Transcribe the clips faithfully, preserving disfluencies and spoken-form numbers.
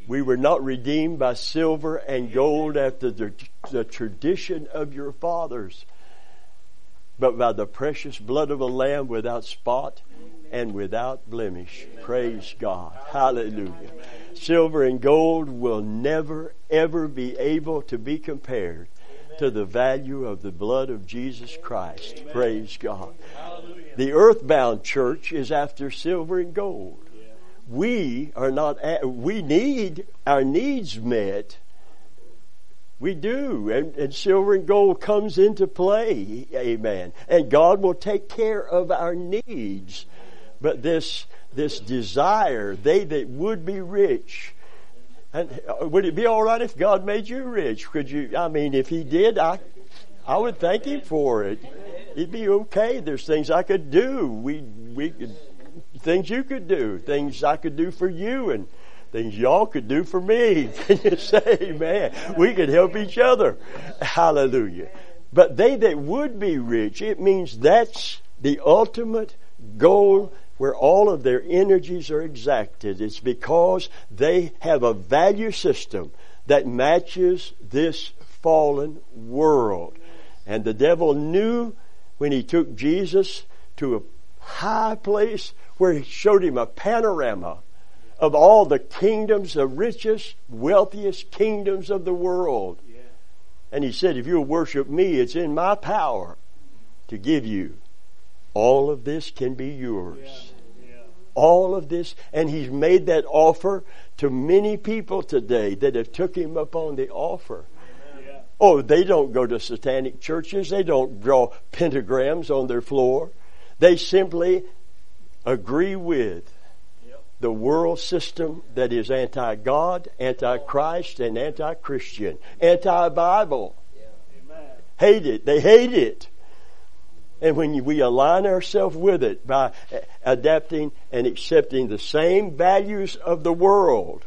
We were not redeemed by silver and gold after the, the tradition of your fathers, but by the precious blood of a lamb without spot and without blemish. Praise God. Hallelujah. Silver and gold will never, ever be able to be compared to the value of the blood of Jesus Christ. Praise God. The earthbound church is after silver and gold. We are not, we need our needs met. We do. And, and silver and gold comes into play. Amen. And God will take care of our needs. But this, this desire, they that would be rich. And would it be all right if God made you rich? Could you, I mean, if He did, I, I would thank Him for it. It'd be okay. There's things I could do. We, we could, things you could do, things I could do for you, and things y'all could do for me. Can you say amen? We could help each other. Hallelujah. But they that would be rich, it means that's the ultimate goal where all of their energies are exacted. It's because they have a value system that matches this fallen world. And the devil knew when he took Jesus to a high place where he showed him a panorama of all the kingdoms, the richest, wealthiest kingdoms of the world. And he said, if you'll worship me, it's in my power to give you. All of this can be yours. All of this. And he's made that offer to many people today that have took him up on the offer. Oh, they don't go to satanic churches. They don't draw pentagrams on their floor. They simply agree with the world system that is anti-God, anti-Christ, and anti-Christian, anti-Bible. Hate it. They hate it. And when we align ourselves with it by adapting and accepting the same values of the world,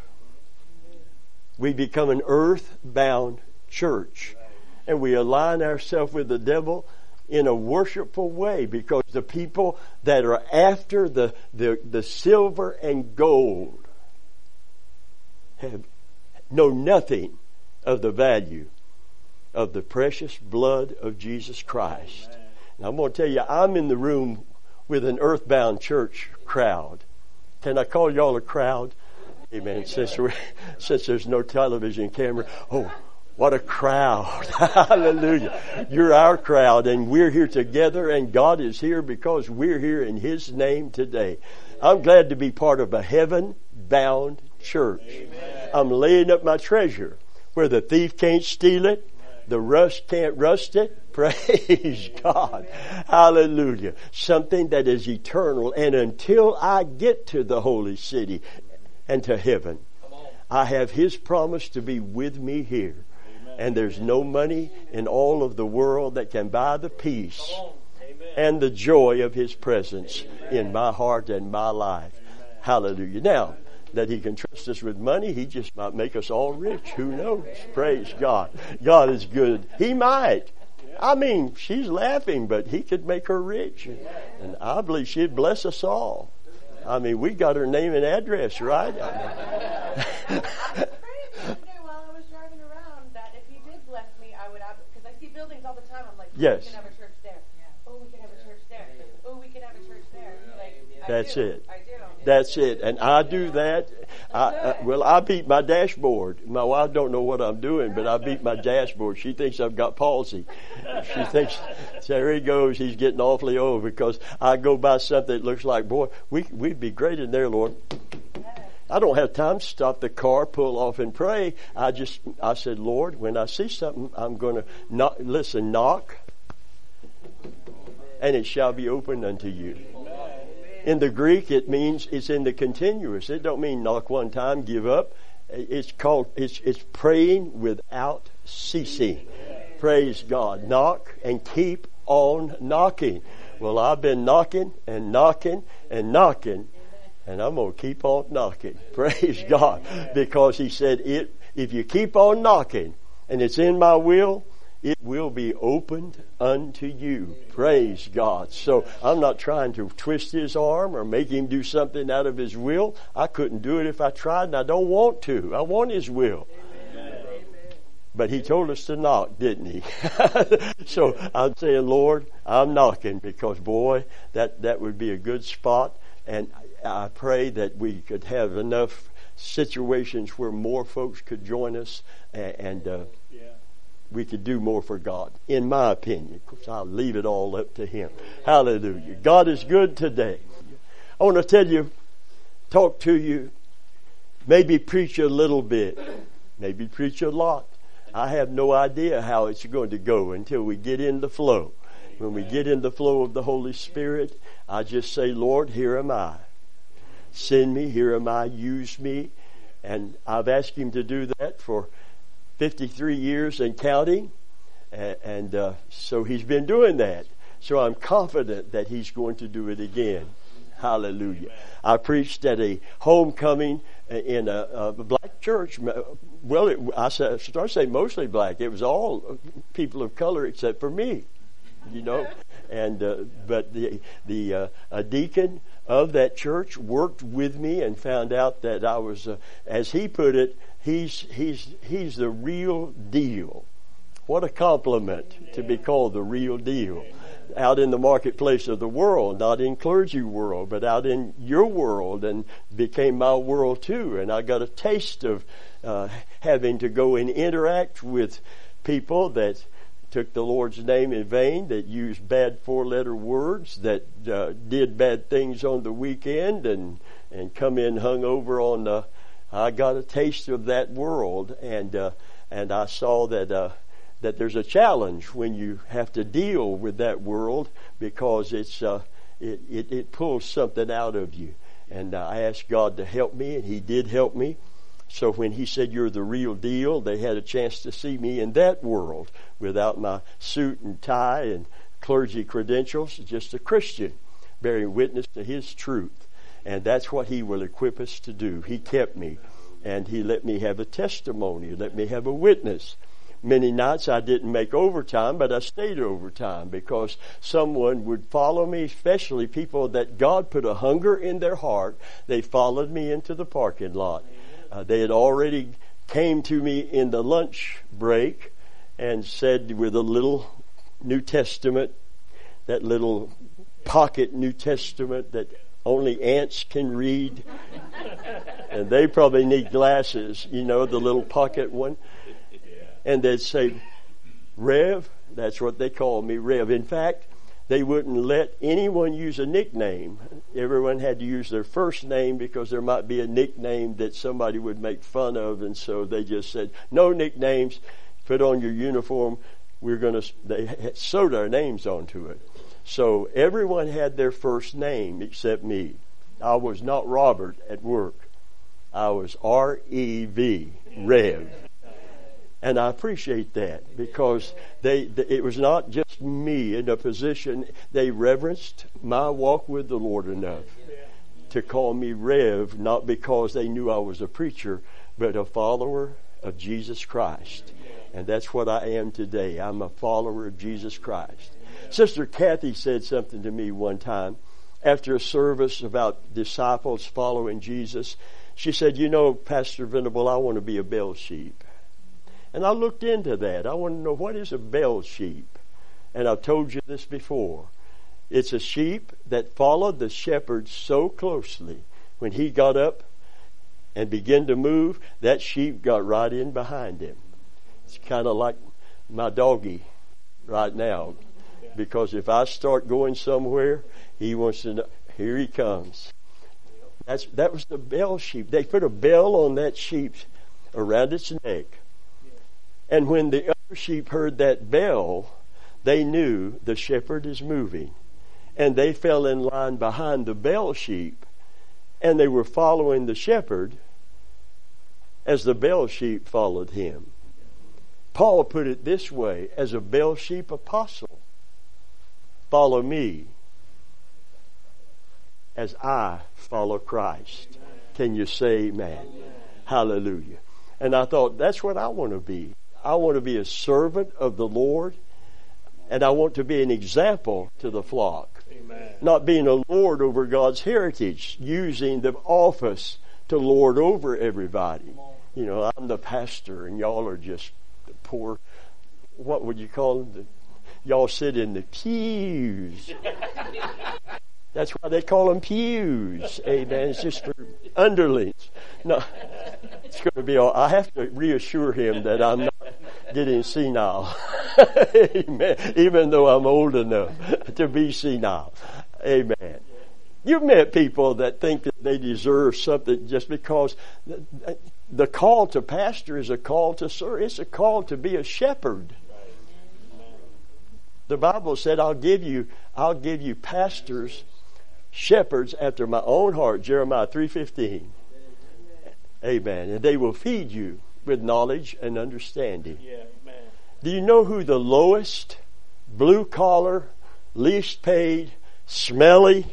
we become an earth-bound church. And we align ourselves with the devil in a worshipful way, because the people that are after the, the, the silver and gold have know nothing of the value of the precious blood of Jesus Christ. Amen. Now I'm going to tell you, I'm in the room with an earthbound church crowd. Can I call y'all a crowd? Amen. Since, we're, since there's no television camera. Oh, what a crowd. Hallelujah. You're our crowd, and we're here together, and God is here because we're here in His name today. I'm glad to be part of a heaven-bound church. Amen. I'm laying up my treasure where the thief can't steal it, the rust can't rust it. Praise God. Hallelujah. Something that is eternal, and until I get to the holy city and to heaven, I have His promise to be with me here. And there's no money in all of the world that can buy the peace and the joy of His presence in my heart and my life. Hallelujah. Now, that He can trust us with money, He just might make us all rich. Who knows? Praise God. God is good. He might. I mean, she's laughing, but He could make her rich. And I believe she'd bless us all. I mean, we got her name and address, right? Yes. We can have a church there. Oh, we can have a church there. Oh, we can have a church there. Like, That's I it. I do. That's it. And I do that. I, I, well, I beat my dashboard. My wife don't know what I'm doing, but I beat my dashboard. She thinks I've got palsy. She thinks, there he goes. He's getting awfully old, because I go by something that looks like, boy, we, we'd be great in there, Lord. I don't have time to stop the car, pull off and pray. I just, I said, Lord, when I see something, I'm going to knock, listen, knock, and it shall be opened unto you. In the Greek, it means it's in the continuous. It don't mean knock one time, give up. It's called, it's, it's praying without ceasing. Praise God. Knock and keep on knocking. Well, I've been knocking and knocking and knocking. And I'm going to keep on knocking. Praise God. Because He said, "It if you keep on knocking, and it's in my will, it will be opened unto you. Praise God. So I'm not trying to twist his arm or make him do something out of his will. I couldn't do it if I tried, and I don't want to. I want his will. But he told us to knock, didn't he? So I'm saying, Lord, I'm knocking, because, boy, that, that would be a good spot. And I pray that we could have enough situations where more folks could join us, and, and uh, we could do more for God, in my opinion. Of course, I'll leave it all up to him. Hallelujah. God is good today. I want to tell you, talk to you, maybe preach a little bit, maybe preach a lot. I have no idea how it's going to go until we get in the flow. When we get in the flow of the Holy Spirit, I just say, Lord, here am I. Send me, here am I, use me. And I've asked him to do that for fifty-three years and counting, and, and uh, so he's been doing that. So I'm confident that he's going to do it again. Hallelujah. I preached at a homecoming in a, a black church. Well, it, I started to say mostly black. It was all people of color except for me, you know. And uh, but the the uh, a deacon of that church worked with me and found out that I was, uh, as he put it, he's he's he's the real deal. What a compliment to be called the real deal. Out in the marketplace of the world, not in clergy world, but out in your world, and became my world too. And I got a taste of uh, having to go and interact with people that took the Lord's name in vain, that used bad four-letter words, that uh, did bad things on the weekend, and and come in hungover on the. I got a taste of that world, and uh, and I saw that. Uh, that there's a challenge when you have to deal with that world, because it's uh, it, it, it pulls something out of you. And uh, I asked God to help me, and he did help me. So when he said, you're the real deal, they had a chance to see me in that world without my suit and tie and clergy credentials, just a Christian bearing witness to his truth. And that's what he will equip us to do. He kept me, and he let me have a testimony, let me have a witness. Many nights I didn't make overtime, but I stayed overtime because someone would follow me, especially people that God put a hunger in their heart. They followed me into the parking lot. Uh, they had already came to me in the lunch break and said, with a little New Testament, that little pocket New Testament that only ants can read. And they probably need glasses, you know, the little pocket one. And they'd say, Rev, that's what they called me, Rev. In fact, they wouldn't let anyone use a nickname. Everyone had to use their first name because there might be a nickname that somebody would make fun of. And so they just said, no nicknames, put on your uniform. We're going to, they sewed our names onto it. So everyone had their first name except me. I was not Robert at work. I was R E V, Rev. And I appreciate that, because they, it was not just me in a position. They reverenced my walk with the Lord enough to call me Rev, not because they knew I was a preacher, but a follower of Jesus Christ. And that's what I am today. I'm a follower of Jesus Christ. Sister Kathy said something to me one time after a service about disciples following Jesus. She said, you know, Pastor Venable, I want to be a bell sheep. And I looked into that. I want to know, what is a bell sheep? And I've told you this before. It's a sheep that followed the shepherd so closely. When he got up and began to move, that sheep got right in behind him. It's kind of like my doggy right now. Because if I start going somewhere, he wants to know, here he comes. That's, that was the bell sheep. They put a bell on that sheep around its neck. And when the other sheep heard that bell, they knew the shepherd is moving. And they fell in line behind the bell sheep. And they were following the shepherd as the bell sheep followed him. Paul put it this way, as a bell sheep apostle, follow me as I follow Christ. Can you say amen? Hallelujah. And I thought, that's what I want to be. I want to be a servant of the Lord, and I want to be an example to the flock. Amen. Not being a lord over God's heritage, using the office to lord over everybody. You know, I'm the pastor, and y'all are just the poor, what would you call them? The, y'all sit in the pews. That's why they call them pews. Amen. It's just for underlings. No, it's going to be all. I have to reassure him that I'm not getting senile. Amen. Even though I'm old enough to be senile. Amen. You've met people that think that they deserve something just because the call to pastor is a call to serve. It's a call to be a shepherd. The Bible said, I'll give you, I'll give you pastors, shepherds after my own heart, Jeremiah three fifteen. Amen. And they will feed you with knowledge and understanding. Yeah, amen. Do you know who the lowest, blue collar, least paid, smelly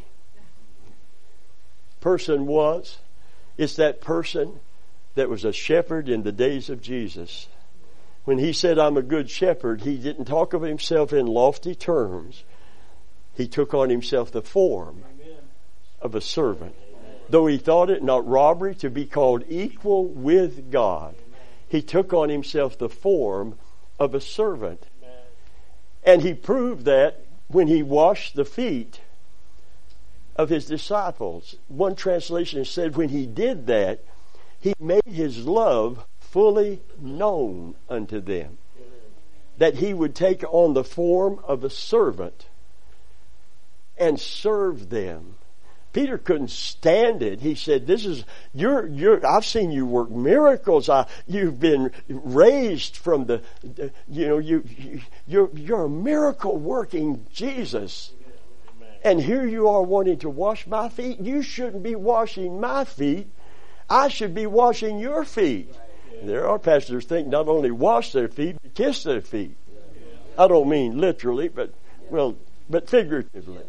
person was? It's that person that was a shepherd in the days of Jesus. When he said, I'm a good shepherd, he didn't talk of himself in lofty terms. He took on himself the form of a servant. Though he thought it not robbery to be called equal with God, he took on himself the form of a servant. And he proved that when he washed the feet of his disciples. One translation said when he did that, he made his love fully known unto them. That he would take on the form of a servant and serve them. Peter couldn't stand it. He said, "This is you're you're. I've seen you work miracles. I, you've been raised from the, the you know, you, you you're you're a miracle working Jesus, and here you are wanting to wash my feet. You shouldn't be washing my feet. I should be washing your feet." There are pastors think not only wash their feet, but kiss their feet. I don't mean literally, but well, but figuratively.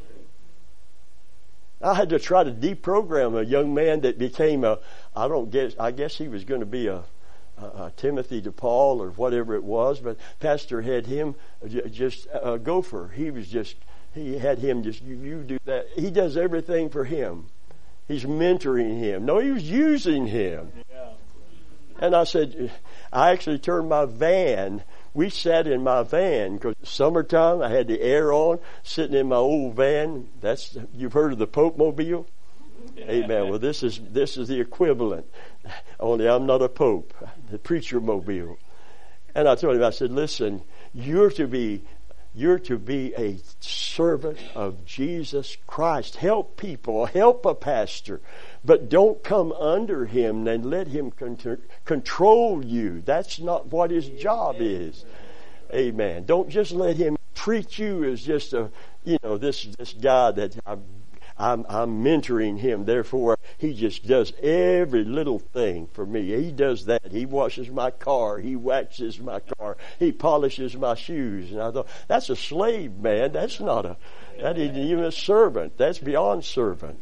I had to try to deprogram a young man that became a, I don't guess, I guess he was going to be a, a, a Timothy DePaul or whatever it was, but pastor had him just a gopher. He was just, he had him just, you, you do that. He does everything for him. He's mentoring him. No, he was using him. And I said, I actually turned my van. We sat in my van because it's summertime. I had the air on, sitting in my old van. That's, you've heard of the Pope Mobile? Yeah. Amen. Well, this is this is the equivalent. Only I'm not a pope. The preacher mobile. And I told him, I said, listen, you're to be you're to be a servant of Jesus Christ. Help people. Help a pastor. But don't come under him and let him con- control you. That's not what his job is. Amen. Don't just let him treat you as just a, you know, this this guy that I'm, I'm, I'm mentoring him. Therefore, he just does every little thing for me. He does that. He washes my car. He waxes my car. He polishes my shoes. And I thought, that's a slave, man. That's not a, that isn't even a servant. That's beyond servant.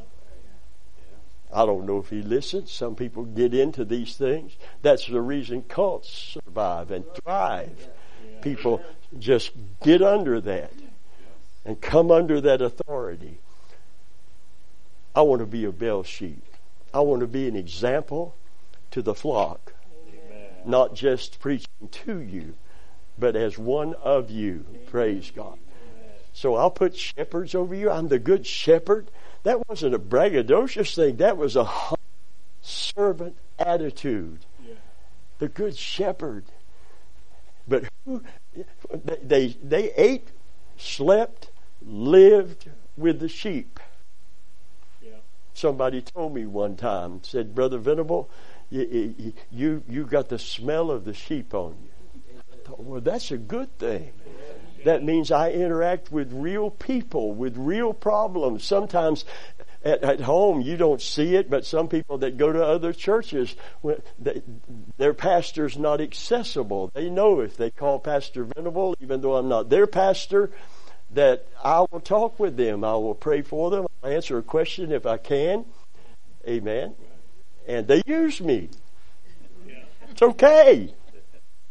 I don't know if he listens. Some people get into these things. That's the reason cults survive and thrive. People just get under that and come under that authority. I want to be a bell sheep. I want to be an example to the flock. Amen. Not just preaching to you, but as one of you. Praise God. So I'll put shepherds over you. I'm the good shepherd. That wasn't a braggadocious thing. That was a humble servant attitude. Yeah. The good shepherd. But who they they ate, slept, lived with the sheep. Yeah. Somebody told me one time, said, Brother Venable, you, you you got the smell of the sheep on you. I thought, well, that's a good thing. That means I interact with real people, with real problems. Sometimes at, at home you don't see it, but some people that go to other churches, they, their pastor's not accessible. They know if they call Pastor Venable, even though I'm not their pastor, that I will talk with them. I will pray for them. I'll answer a question if I can. Amen. And they use me. It's okay.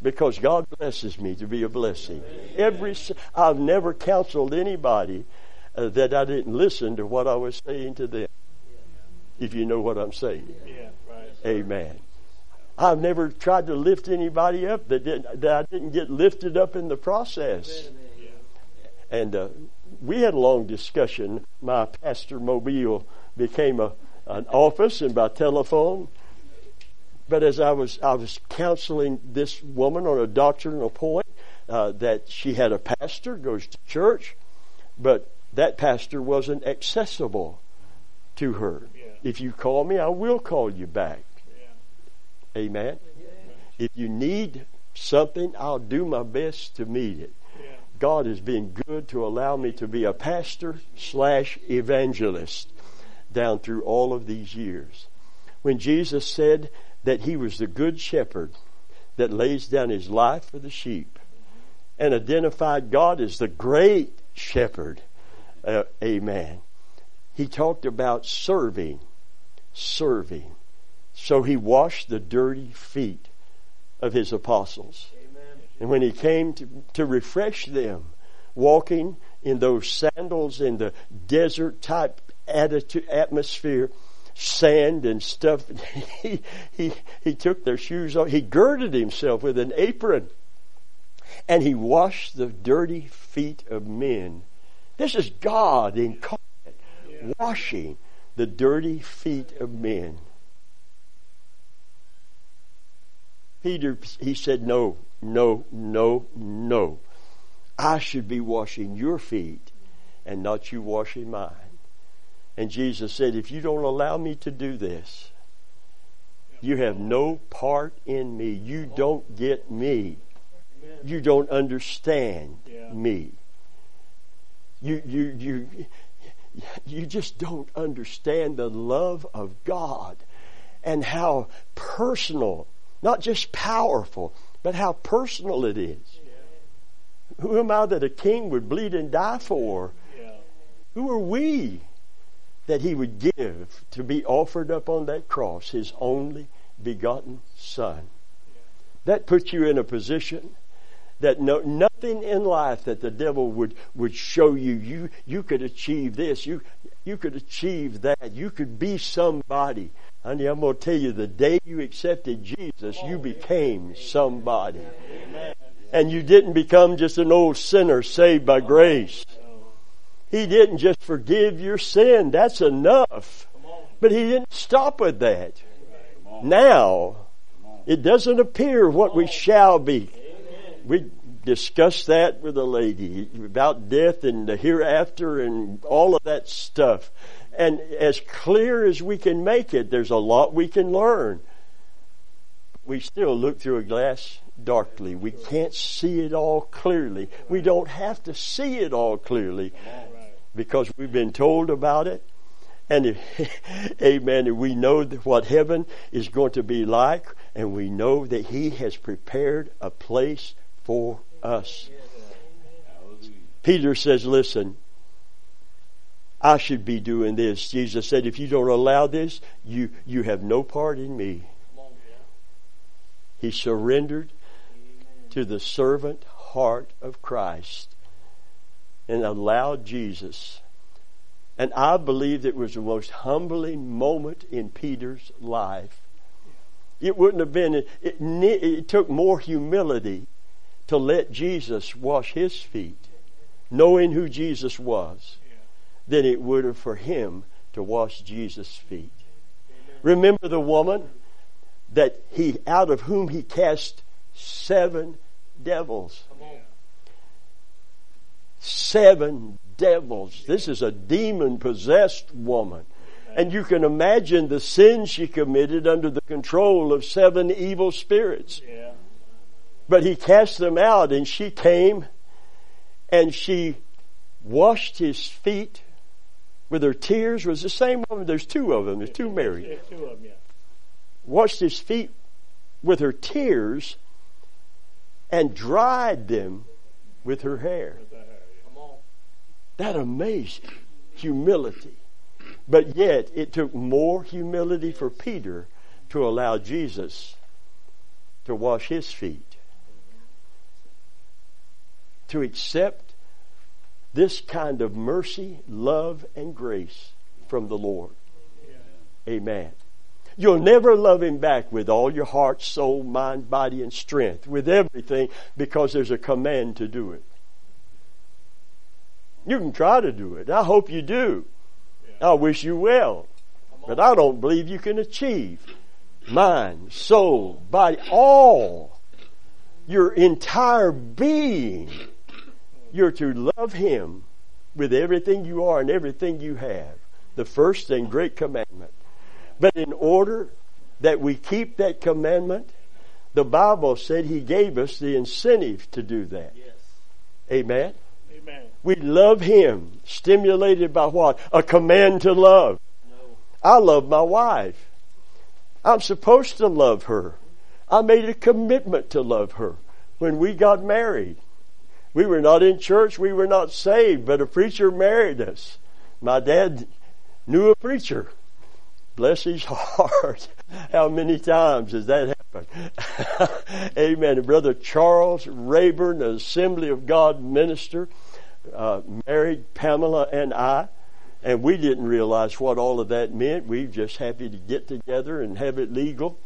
because God blesses me to be a blessing. Every I've never counseled anybody uh, that I didn't listen to what I was saying to them. If you know what I'm saying. Yeah, right. Amen. I've never tried to lift anybody up that, didn't, that I didn't get lifted up in the process. And uh, we had a long discussion. My pastor mobile became a, an office and by telephone. But as I was, I was counseling this woman on a doctrinal point, uh, that she had a pastor, goes to church, but that pastor wasn't accessible to her. Yeah. If you call me, I will call you back. Yeah. Amen. Yeah. If you need something, I'll do my best to meet it. Yeah. God has been good to allow me to be a pastor slash evangelist down through all of these years. When Jesus said that he was the good shepherd that lays down his life for the sheep and identified God as the great shepherd, uh, amen. He talked about serving, serving. So he washed the dirty feet of his apostles. Amen. And when he came to, to refresh them, walking in those sandals in the desert type attitude, atmosphere, sand and stuff, he, he, he took their shoes off. He girded himself with an apron and he washed the dirty feet of men. This is God incarnate. Washing the dirty feet of men. Peter, he said, no, no, no, no. I should be washing your feet and not you washing mine. And Jesus said, if you don't allow me to do this, you have no part in me. You don't get me. You don't understand me. You, you, you, You just don't understand the love of God and how personal, not just powerful, but how personal it is. Yeah. Who am I that a king would bleed and die for? Yeah. Who are we that he would give to be offered up on that cross, his only begotten Son? Yeah. That puts you in a position that no, nothing in life that the devil would, would show you, you, you could achieve this, you, you could achieve that, you could be somebody. Honey, I'm going to tell you, the day you accepted Jesus, you became somebody. Amen. And you didn't become just an old sinner saved by grace. He didn't just forgive your sin, that's enough. But he didn't stop with that. Now, it doesn't appear what we shall be. We discussed that with a lady about death and the hereafter and all of that stuff. And as clear as we can make it, there's a lot we can learn. We still look through a glass darkly. We can't see it all clearly. We don't have to see it all clearly because we've been told about it. And if, amen, and we know that what heaven is going to be like, and we know that he has prepared a place for us. Peter says, listen, I should be doing this. Jesus said, if you don't allow this, you, you have no part in me. He surrendered to the servant heart of Christ and allowed Jesus. And I believe it was the most humbling moment in Peter's life. It wouldn't have been, it, it, it took more humility to let Jesus wash his feet, knowing who Jesus was, than it would have for him to wash Jesus' feet. Remember the woman that he, out of whom he cast seven devils. Seven devils. This is a demon-possessed woman. And you can imagine the sin she committed under the control of seven evil spirits. Yeah. But he cast them out, and she came and she washed his feet with her tears. Was the same woman? There's two of them. There's two Marys. There's two of them, yeah. Washed his feet with her tears and dried them with her hair. With the hair, yeah. That amazing humility. But yet, it took more humility for Peter to allow Jesus to wash his feet. to accept this kind of mercy, love, and grace from the Lord. Amen. You'll never love Him back with all your heart, soul, mind, body, and strength, with everything, because there's a command to do it. You can try to do it. I hope you do. I wish you well. But I don't believe you can achieve mind, soul, body, all, your entire being. You're to love Him with everything you are and everything you have. The first and great commandment. But in order that we keep that commandment, the Bible said He gave us the incentive to do that. Yes. Amen? Amen. We love Him, stimulated by what? A command to love. No. I love my wife. I'm supposed to love her. I made a commitment to love her when we got married. We were not in church, we were not saved, but a preacher married us. My dad knew a preacher. Bless his heart. How many times has that happened? Amen. And Brother Charles Rayburn, an Assembly of God minister, uh, married Pamela and I. And we didn't realize what all of that meant. We were just happy to get together and have it legal.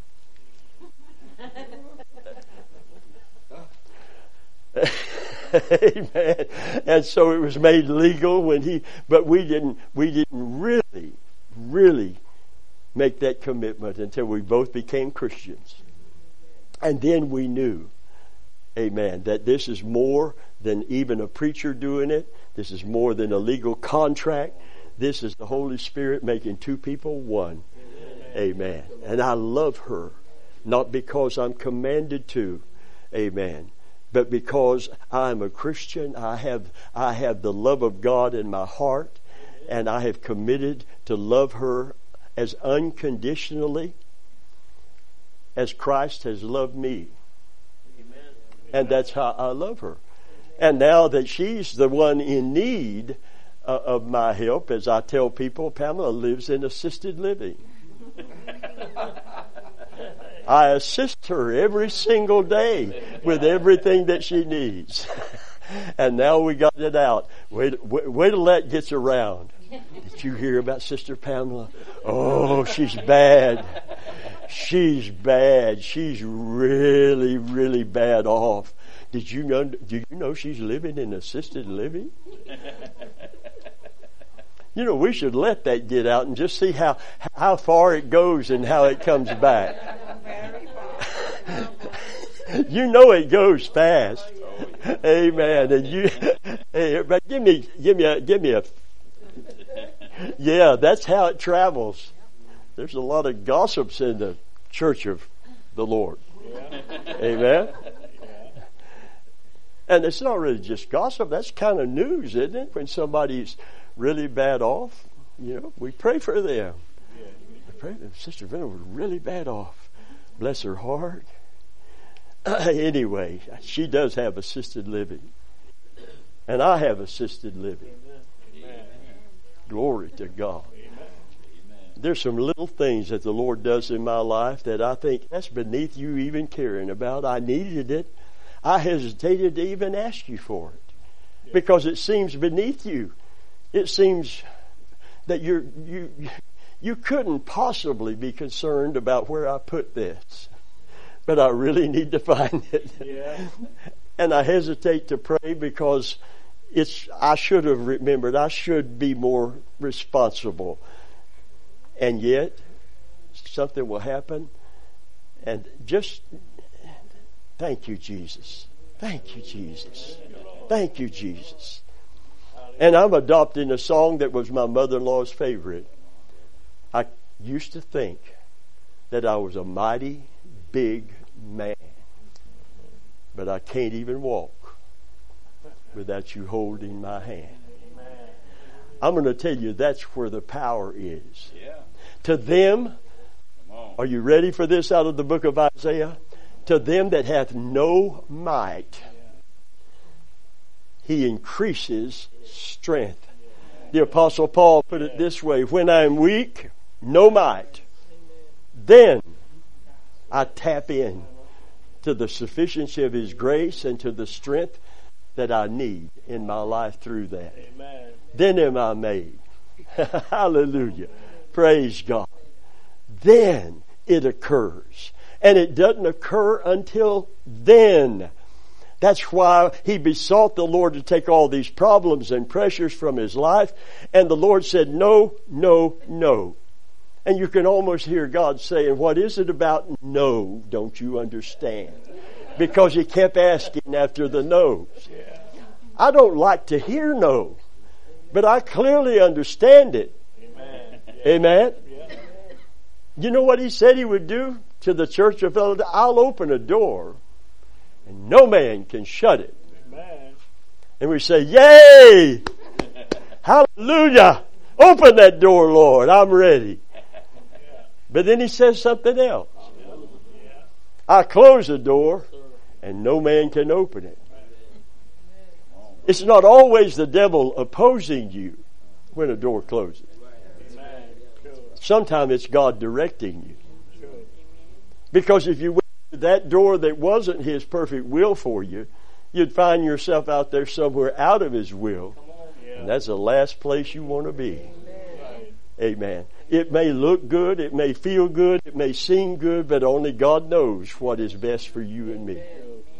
Amen. And so it was made legal when he, but we didn't, we didn't really, really make that commitment until we both became Christians. And then we knew, amen, that this is more than even a preacher doing it. This is more than a legal contract. This is the Holy Spirit making two people one. Amen. And I love her, not because I'm commanded to, amen, but because I'm a Christian. I have I have the love of God in my heart, and I have committed to love her as unconditionally as Christ has loved me. Amen. And that's how I love her. And now that she's the one in need uh, of my help, as I tell people, Pamela lives in assisted living. I assist her every single day with everything that she needs. And now we got it out. Wait, wait, wait till that gets around. Did you hear about Sister Pamela? Oh, she's bad. She's bad. She's really, really bad off. Did you know? Do you know she's living in assisted living? You know, we should let that get out and just see how how far it goes and how it comes back. You know it goes fast. Amen. And you, hey, everybody, give me, give me a, give me a. Yeah, that's how it travels. There's a lot of gossips in the church of the Lord. Amen. And it's not really just gossip. That's kind of news, isn't it? When somebody's really bad off, you know, we pray for them. We pray that Sister Venna was really bad off. Bless her heart. Uh, anyway, she does have assisted living. And I have assisted living. Amen. Glory to God. Amen. There's some little things that the Lord does in my life that I think that's beneath you even caring about. I needed it. I hesitated to even ask you for it because it seems beneath you. It seems that you're, you you couldn't possibly be concerned about where I put this, but I really need to find it. Yeah. And I hesitate to pray because it's I should have remembered. I should be more responsible, and yet something will happen, and just. Thank you, Jesus. Thank you, Jesus. Thank you, Jesus. And I'm adopting a song that was my mother-in-law's favorite. I used to think that I was a mighty big man, but I can't even walk without you holding my hand. I'm going to tell you that's where the power is. To them, are you ready for this out of the book of Isaiah? To them that hath no might, He increases strength. The Apostle Paul put it this way, when I am weak, no might, then I tap in to the sufficiency of His grace and to the strength that I need in my life through that. Amen. Then am I made. Hallelujah. Praise God. Then it occurs. And it doesn't occur until then. That's why he besought the Lord to take all these problems and pressures from his life. And the Lord said, no, no, no. And you can almost hear God saying, what is it about no? Don't you understand? Because he kept asking after the no's. I don't like to hear no, but I clearly understand it. Amen. Amen. You know what he said he would do to the church of Philadelphia? I'll open a door and no man can shut it. Amen. And we say, yay! Hallelujah! Open that door, Lord. I'm ready. But then he says something else. I close the door and no man can open it. It's not always the devil opposing you when a door closes. Sometimes it's God directing you. Because if you went to that door that wasn't his perfect will for you, you'd find yourself out there somewhere out of his will. And that's the last place you want to be. Amen. It may look good, it may feel good, it may seem good, but only God knows what is best for you and me.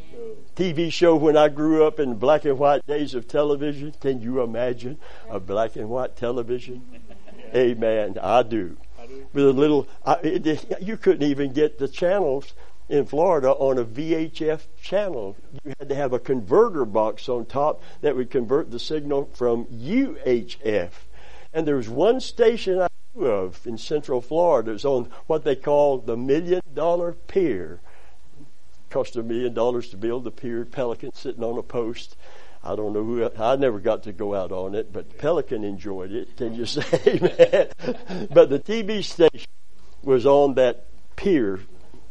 T V show when I grew up in black and white days of television. Can you imagine a black and white television? Amen. I do. With a little, I, it, you couldn't even get the channels in Florida on a V H F channel. You had to have a converter box on top that would convert the signal from U H F. And there was one station I knew of in Central Florida. It was on what they call the Million Dollar Pier. It cost a million dollars to build the pier. Pelican sitting on a post. I don't know who, I never got to go out on it, but Pelican enjoyed it. Can you say amen? But the T V station was on that pier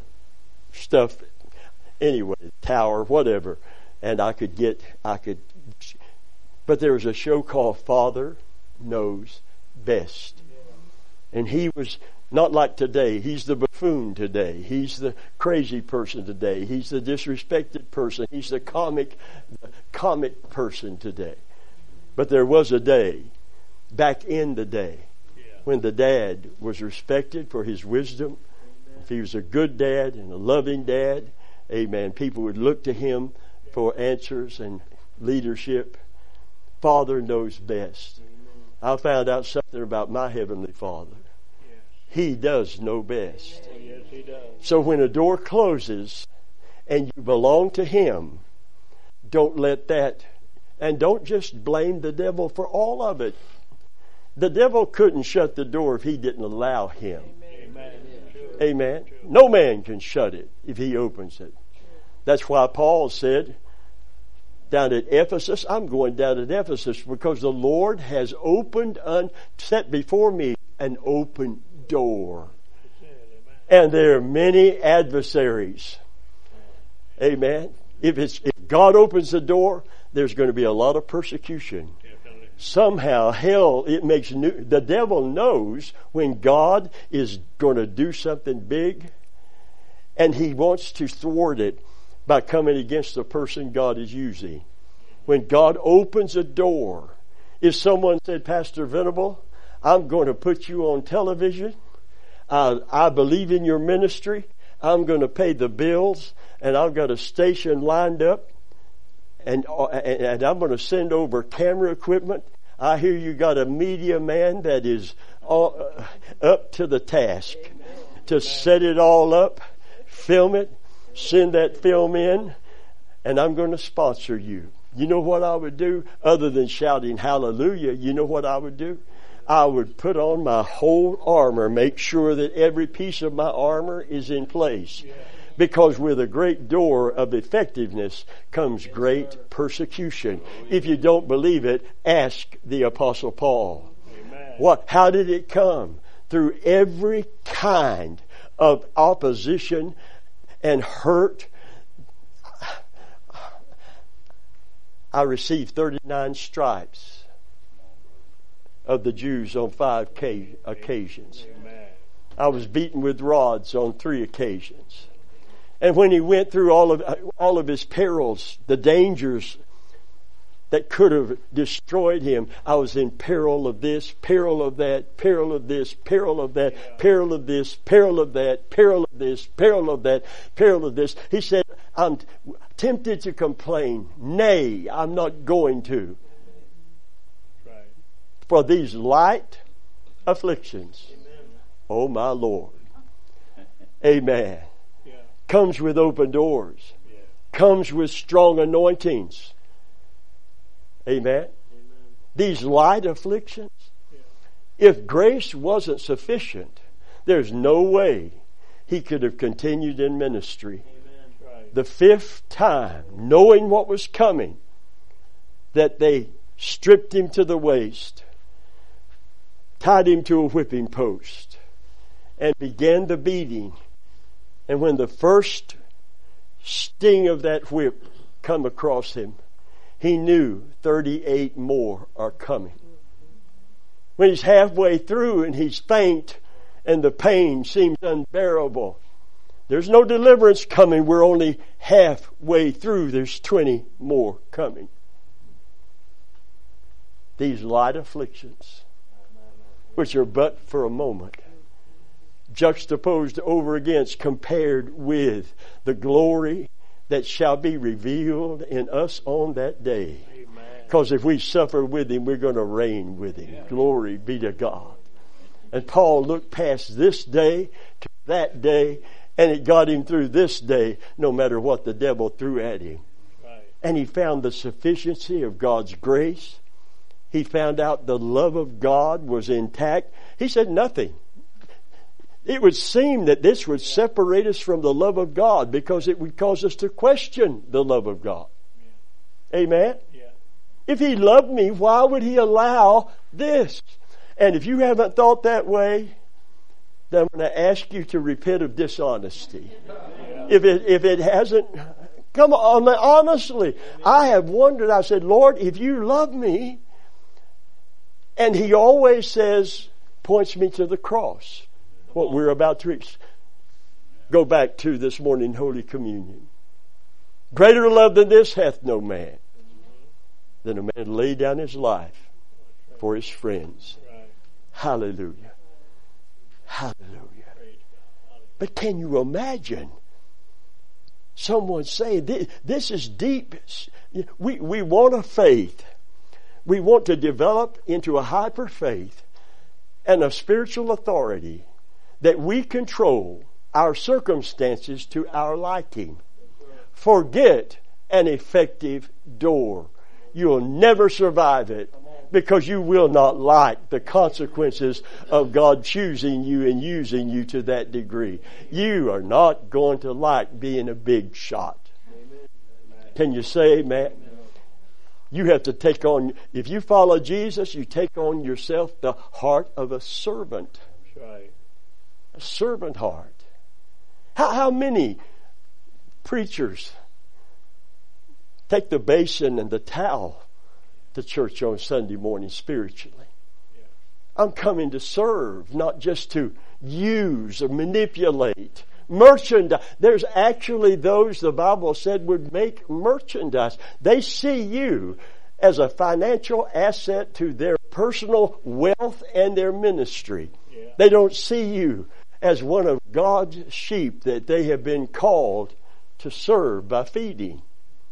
stuff anyway, tower, whatever. And I could get, I could, but there was a show called Father Knows Best. And he was not like today. He's the buffoon today. He's the crazy person today. He's the disrespected person. He's the comic, the comic person today. But there was a day, back in the day, when the dad was respected for his wisdom. If he was a good dad and a loving dad, amen, people would look to him for answers and leadership. Father knows best. I found out something about my Heavenly Father. He does know best. Yes, he does. So when a door closes and you belong to him, don't let that, and don't just blame the devil for all of it. The devil couldn't shut the door if he didn't allow him. Amen. Amen. No man can shut it if he opens it. That's why Paul said down at Ephesus, I'm going down at Ephesus because the Lord has opened, un, set before me an open door. And there are many adversaries. Amen. If it's if God opens the door, there's going to be a lot of persecution. Somehow, hell, it makes new, the devil knows when God is going to do something big, and he wants to thwart it by coming against the person God is using. When God opens a door, if someone said, Pastor Venable, I'm going to put you on television. Uh, I believe in your ministry. I'm going to pay the bills, and I've got a station lined up, and, uh, and, and I'm going to send over camera equipment. I hear you got a media man that is all, uh, up to the task to set it all up, film it, send that film in, and I'm going to sponsor you. You know what I would do? Other than shouting hallelujah, you know what I would do? I would put on my whole armor, make sure that every piece of my armor is in place. Because with a great door of effectiveness comes great persecution. If you don't believe it, ask the Apostle Paul. Amen. What? How did it come? Through every kind of opposition and hurt. I received thirty-nine stripes of the Jews on five occasions. Amen. I was beaten with rods on three occasions. And when he went through all of all of his perils, the dangers, that could have destroyed him. I was in peril of this, peril of that, peril of this, peril of that, Yeah. peril of this, peril of that, peril of this, peril of that, peril of this. He said, I'm tempted to complain. Nay, I'm not going to. Right. For these light afflictions, Amen. oh my Lord, amen, Yeah. comes with open doors, Yeah. comes with strong anointings. Amen. Amen. These light afflictions, Yeah. if grace wasn't sufficient, there's no way he could have continued in ministry. Amen. Right. The fifth time, knowing what was coming, that they stripped him to the waist, tied him to a whipping post, and began the beating. And when the first sting of that whip come across him, he knew thirty-eight more are coming. When he's halfway through and he's faint and the pain seems unbearable, there's no deliverance coming. We're only halfway through. There's twenty more coming. These light afflictions, which are but for a moment, juxtaposed over against, compared with the glory that shall be revealed in us on that day. Because if we suffer with him, we're going to reign with him. Yeah. Glory be to God. And Paul looked past this day to that day, and it got him through this day, no matter what the devil threw at him. Right. And he found the sufficiency of God's grace. He found out the love of God was intact. He said nothing. It would seem that this would separate us from the love of God, because it would cause us to question the love of God. Yeah. Amen? Yeah. If he loved me, why would he allow this? And if you haven't thought that way, then I'm going to ask you to repent of dishonesty. Yeah. If it, if it hasn't, come on, honestly, Amen. I have wondered, I said, Lord, if you love me, and he always says, points me to the cross. What we're about to go back to this morning, Holy Communion. Greater love than this hath no man, than a man lay down his life for his friends. Hallelujah. Hallelujah. But can you imagine someone saying, this, this is deep. We, we want a faith. We want to develop into a hyper faith and a spiritual authority that we control our circumstances to our liking. Forget an effective door. You'll never survive it, because you will not like the consequences of God choosing you and using you to that degree. You are not going to like being a big shot. Can you say amen? You have to take on, if you follow Jesus, you take on yourself the heart of a servant. That's right. A servant heart. How, how many preachers take the basin and the towel to church on Sunday morning spiritually? Yeah. I'm coming to serve, not just to use or manipulate. Merchandise. There's actually those the Bible said would make merchandise. They see you as a financial asset to their personal wealth and their ministry. Yeah. They don't see you as one of God's sheep that they have been called to serve by feeding.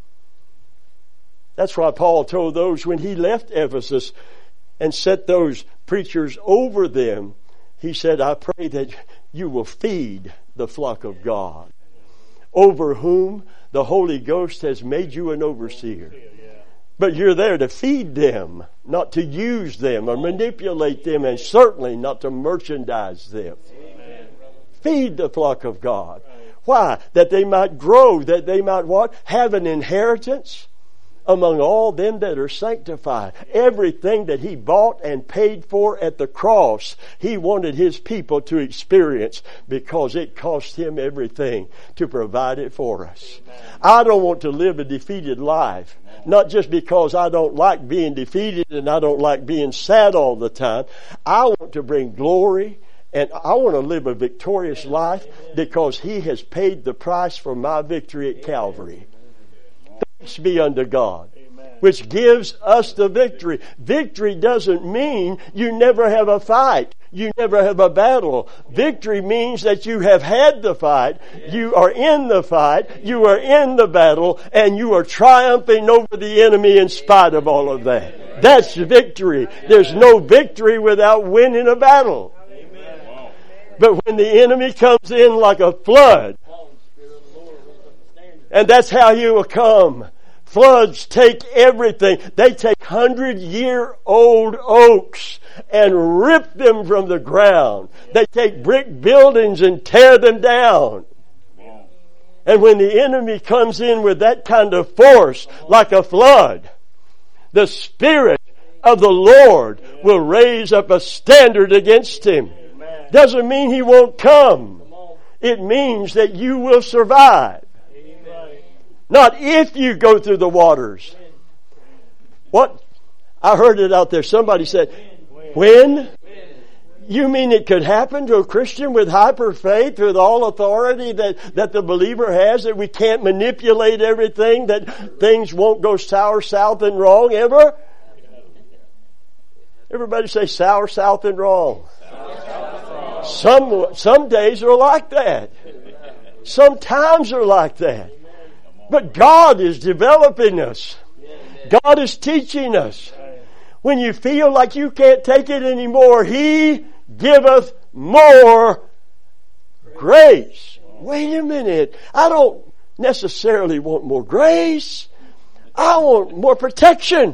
That's why Paul told those when he left Ephesus and set those preachers over them, he said, I pray that you will feed the flock of God, over whom the Holy Ghost has made you an overseer. But you're there to feed them, not to use them or manipulate them, and certainly not to merchandise them. Amen. Feed the flock of God. Why? That they might grow, that they might what? Have an inheritance among all them that are sanctified. Everything that he bought and paid for at the cross, he wanted his people to experience, because it cost him everything to provide it for us. Amen. I don't want to live a defeated life. Not just because I don't like being defeated and I don't like being sad all the time. I want to bring glory, and I want to live a victorious life, because he has paid the price for my victory at Calvary. Thanks be unto God. Amen. which gives us the victory. Victory doesn't mean you never have a fight. You never have a battle. Victory means that you have had the fight. You are in the fight. You are in the battle. And you are triumphing over the enemy in spite of all of that. That's victory. There's no victory without winning a battle. But when the enemy comes in like a flood, and that's how he will come. Floods take everything. They take hundred-year-old oaks and rip them from the ground. They take brick buildings and tear them down. And when the enemy comes in with that kind of force, like a flood, the Spirit of the Lord will raise up a standard against him. Doesn't mean he won't come. It means that you will survive. Not if you go through the waters. What? I heard it out there. Somebody said, when? You mean it could happen to a Christian with hyper faith, with all authority that, that the believer has, that we can't manipulate everything, that things won't go sour, south, and wrong ever? Everybody say sour, south, and wrong. Some, some days are like that. Some times are like that. But God is developing us. God is teaching us. When you feel like you can't take it anymore, He giveth more grace. Wait a minute. I don't necessarily want more grace. I want more protection.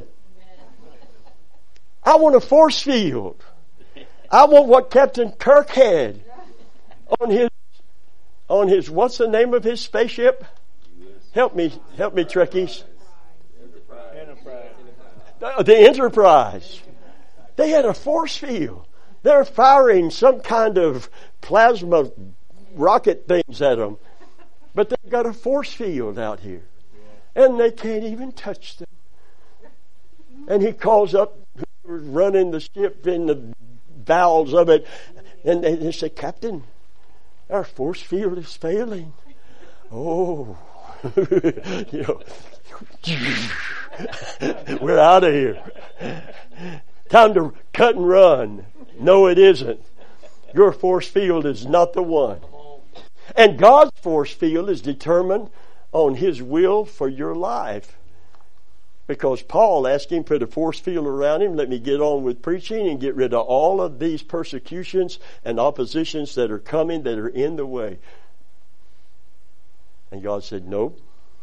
I want a force field. I want what Captain Kirk had on his, on his, what's the name of his spaceship? Help me, help me, Trekkies. Enterprise. The, the Enterprise. They had a force field. They're firing some kind of plasma rocket things at them. But they've got a force field out here. And they can't even touch them. And he calls up whoever's running the ship in the bowels of it. And they, they say, Captain, our force field is failing. Oh. You know, we're out of here. Time to cut and run. No, it isn't. Your force field is not the one. And God's force field is determined on His will for your life. Because Paul asked him, put a force field around him, let me get on with preaching and get rid of all of these persecutions and oppositions that are coming, that are in the way. And God said, no,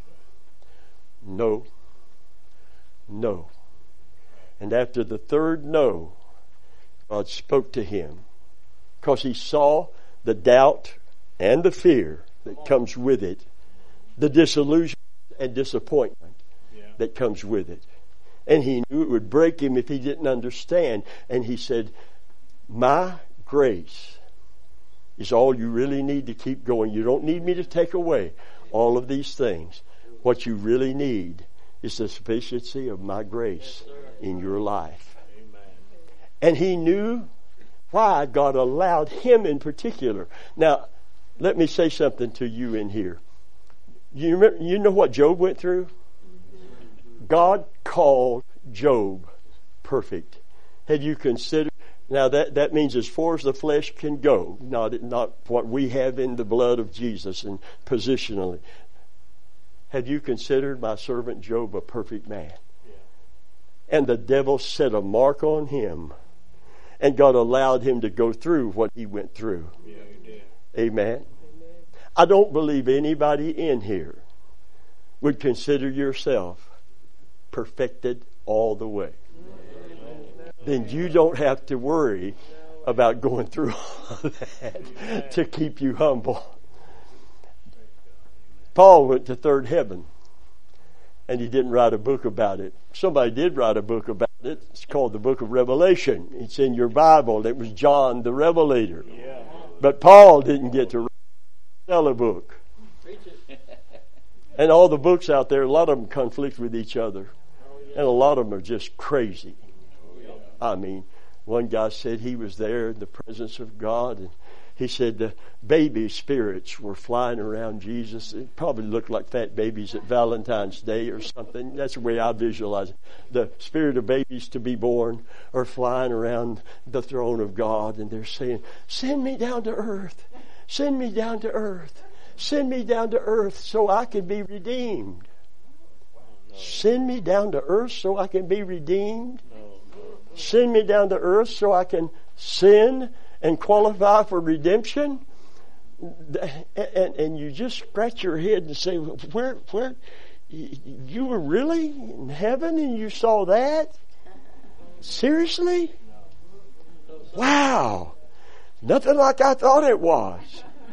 no, no. And after the third no, God spoke to him because He saw the doubt and the fear that comes with it, the disillusion and disappointment yeah. that comes with it. And He knew it would break him if he didn't understand. And He said, my grace is all you really need to keep going. You don't need me to take away all of these things. What you really need is the sufficiency of my grace in your life. And He knew why God allowed him in particular. Now, let me say something to you in here. You remember, you know what Job went through? God called Job perfect. Have you considered? Now that, that means as far as the flesh can go, not, not what we have in the blood of Jesus and positionally. Have you considered my servant Job a perfect man? Yeah. And the devil set a mark on him, and God allowed him to go through what he went through. Yeah, he did. Amen. Amen. I don't believe anybody in here would consider yourself perfected all the way. Then you don't have to worry about going through all of that to keep you humble. Paul went to third heaven, and he didn't write a book about it. Somebody did write a book about it. It's called the Book of Revelation. It's in your Bible. It was John the Revelator. But Paul didn't get to sell a book. And all the books out there, a lot of them conflict with each other. And a lot of them are just crazy. I mean, one guy said he was there in the presence of God, and he said the baby spirits were flying around Jesus. It probably looked like fat babies at Valentine's Day or something. That's the way I visualize it. The spirit of babies to be born are flying around the throne of God, and they're saying, send me down to earth. Send me down to earth. Send me down to earth so I can be redeemed. Send me down to earth so I can be redeemed. Send me down to earth so I can sin and qualify for redemption. And, and you just scratch your head and say, where, where, you were really in heaven and you saw that? Seriously? Wow. Nothing like I thought it was.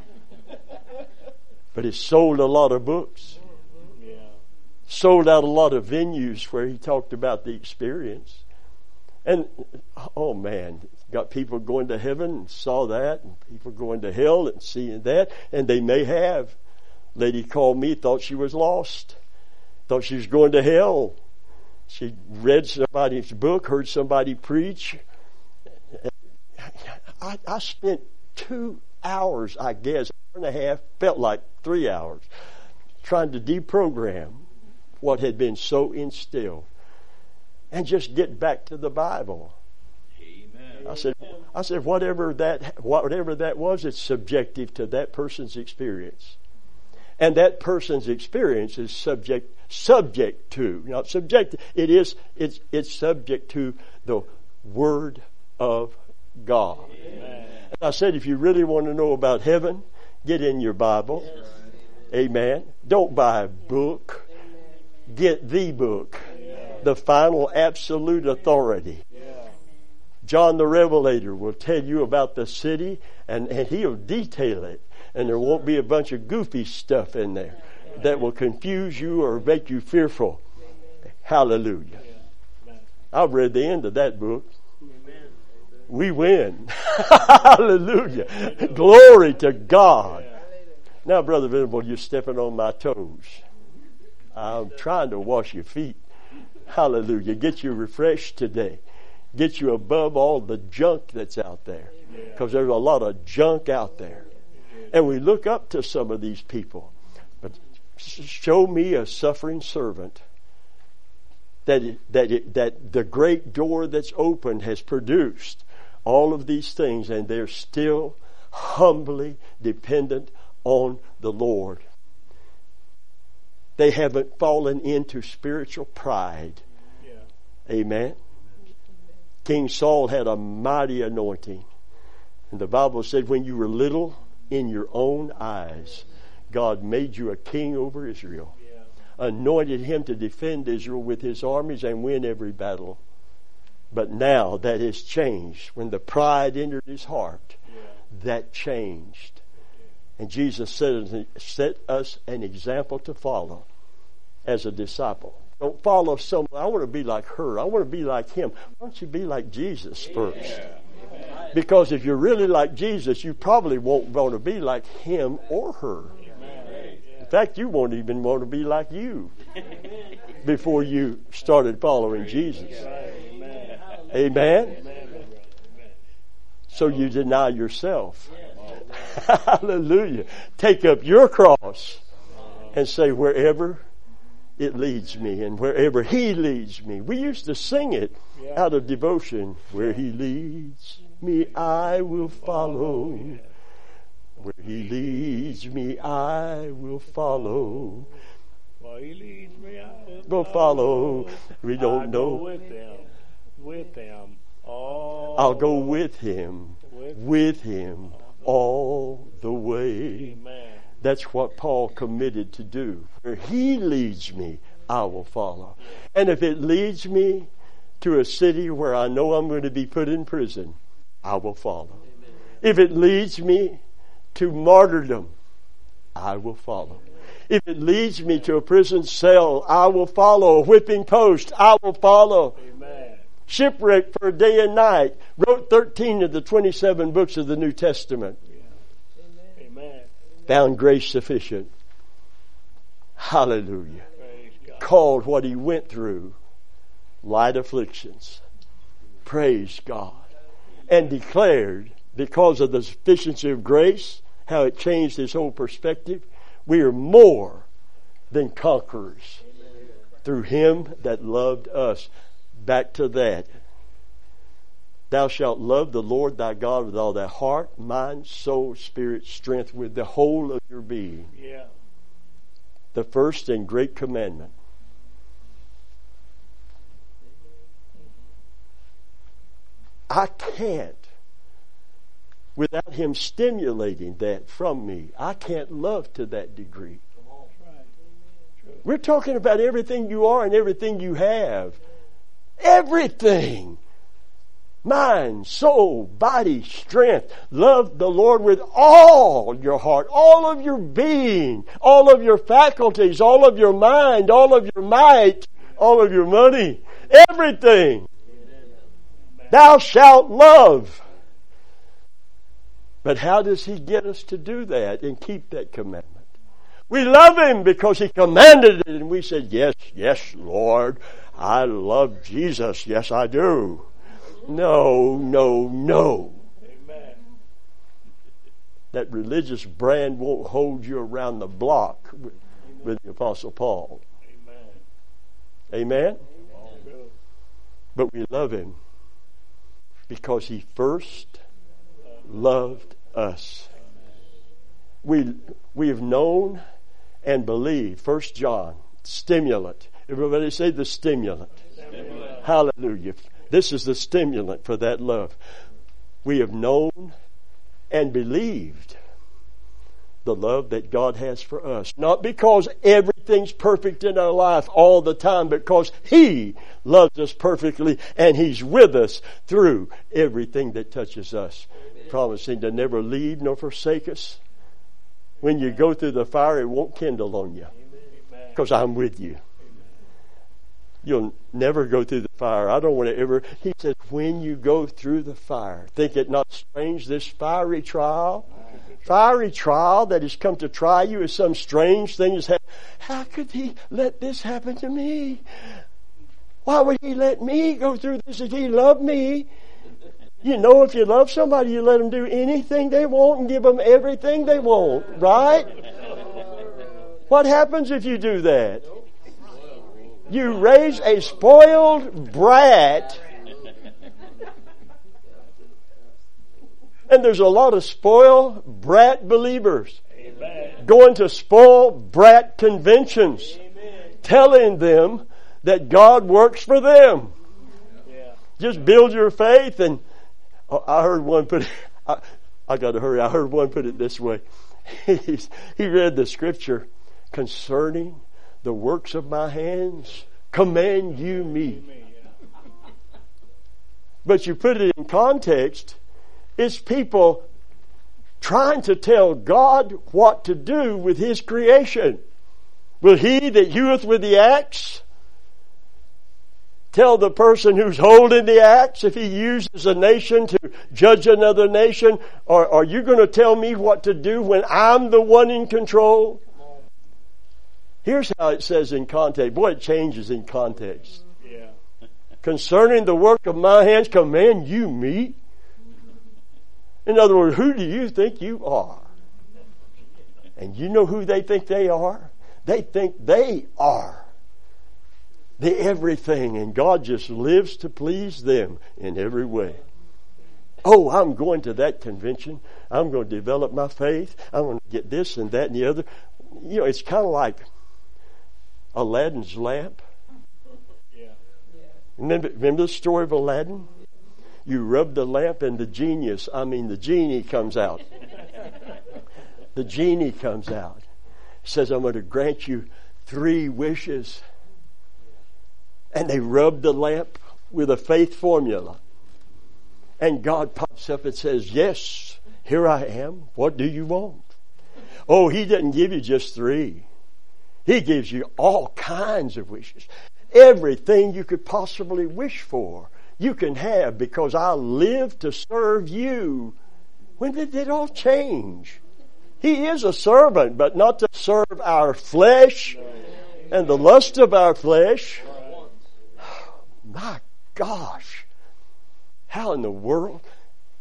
But it sold a lot of books. Sold out a lot of venues where he talked about the experience. And, oh man, got people going to heaven and saw that, and people going to hell and seeing that, and they may have. Lady called me, thought she was lost, thought she was going to hell. She read somebody's book, heard somebody preach. I, I spent two hours, I guess, hour and a half, felt like three hours, trying to deprogram what had been so instilled and just get back to the Bible. Amen. I said, I said, whatever that, whatever that was, it's subjective to that person's experience, and that person's experience is subject, subject to, not subject. It is, it's, it's subject to the Word of God. Amen. And I said, if you really want to know about heaven, get in your Bible. Yes. Amen. Don't buy a book. Get the book, the final absolute authority. John the Revelator will tell you about the city, and, and he'll detail it. And there won't be a bunch of goofy stuff in there that will confuse you or make you fearful. Hallelujah. I've read the end of that book. We win. Hallelujah. Glory to God. Now, Brother Venable, you're stepping on my toes. I'm trying to wash your feet. Hallelujah. Get you refreshed today. Get you above all the junk that's out there. Because there's a lot of junk out there. And we look up to some of these people. But show me a suffering servant that it, that it, that the great door that's opened has produced all of these things, and they're still humbly dependent on the Lord. They haven't fallen into spiritual pride. Yeah. Amen. King Saul had a mighty anointing. And the Bible said when you were little in your own eyes, God made you a king over Israel. Yeah. Anointed him to defend Israel with his armies and win every battle. But now that has changed. When the pride entered his heart, yeah. that changed. And Jesus said, set us an example to follow as a disciple. Don't follow someone. I want to be like her. I want to be like him. Why don't you be like Jesus first? Yeah. Because if you're really like Jesus, you probably won't want to be like him or her. In fact, you won't even want to be like you before you started following Jesus. Amen? So you deny yourself. Hallelujah. Take up your cross and say, wherever it leads me and wherever he leads me. We used to sing it out of devotion. Where he leads me, I will follow. Where he leads me, I will follow. Where he leads me, I will follow. We don't I'll know. Go with them. With them. Oh. I'll go with him. With, with him all the way. Amen. That's what Paul committed to do. Where he leads me, I will follow. And if it leads me to a city where I know I'm going to be put in prison, I will follow. Amen. If it leads me to martyrdom, I will follow. If it leads me to a prison cell, I will follow. A whipping post, I will follow. Amen. Shipwrecked for a day and night. Wrote thirteen of the twenty-seven books of the New Testament. Yeah. Amen. Found grace sufficient. Hallelujah. Called what he went through light afflictions. Praise God. And declared because of the sufficiency of grace, how it changed his whole perspective. We are more than conquerors through him that loved us. Back to that. Thou shalt love the Lord thy God with all thy heart, mind, soul, spirit, strength, with the whole of your being. Yeah. The first and great commandment. I can't, without him stimulating that from me, I can't love to that degree. We're talking about everything you are and everything you have. Everything. Mind, soul, body, strength. Love the Lord with all your heart, all of your being, all of your faculties, all of your mind, all of your might, all of your money. Everything. Thou shalt love. But how does he get us to do that and keep that commandment? We love him because he commanded it, and we said, yes, yes, Lord, I love Jesus. Yes, I do. No, no, no. Amen. That religious brand won't hold you around the block with, with the Apostle Paul. Amen. Amen? But we love him because he first loved us. We, we have known and believed. First John, stimulant. Everybody say the stimulant. Stimulant. Hallelujah. This is the stimulant for that love. We have known and believed the love that God has for us. Not because everything's perfect in our life all the time, but because he loves us perfectly and he's with us through everything that touches us. Amen. Promising to never leave nor forsake us. When you go through the fire, it won't kindle on you. Because I'm with you. You'll never go through the fire. I don't want to ever... He says, when you go through the fire, think it not strange, this fiery trial, fiery trial that has come to try you is some strange thing. Has happened. How could he let this happen to me? Why would he let me go through this if he loved me? You know, if you love somebody, you let them do anything they want and give them everything they want, right? What happens if you do that? You raise a spoiled brat. And there's a lot of spoiled brat believers. Amen. Going to spoiled brat conventions. Amen. Telling them that God works for them. Yeah. Just build your faith. And oh, I heard one put it, I, I got to hurry. I heard one put it this way. He's, he read the scripture concerning the works of my hands, command you me. But you put it in context, it's people trying to tell God what to do with his creation. Will he that heweth with the axe tell the person who's holding the axe if he uses a nation to judge another nation? Or are you going to tell me what to do when I'm the one in control? Here's how it says in context. Boy, it changes in context. Yeah. Concerning the work of my hands, command you me. In other words, who do you think you are? And you know who they think they are? They think they are the everything, and God just lives to please them in every way. Oh, I'm going to that convention. I'm going to develop my faith. I'm going to get this and that and the other. You know, it's kind of like Aladdin's lamp. Yeah. Remember, remember the story of Aladdin? You rub the lamp and the genius, I mean the genie comes out. The genie comes out. He says, I'm going to grant you three wishes. And they rub the lamp with a faith formula. And God pops up and says, yes, here I am. What do you want? Oh, he doesn't give you just three. He gives you all kinds of wishes. Everything you could possibly wish for, you can have, because I live to serve you. When did it all change? He is a servant, but not to serve our flesh and the lust of our flesh. My gosh. How in the world?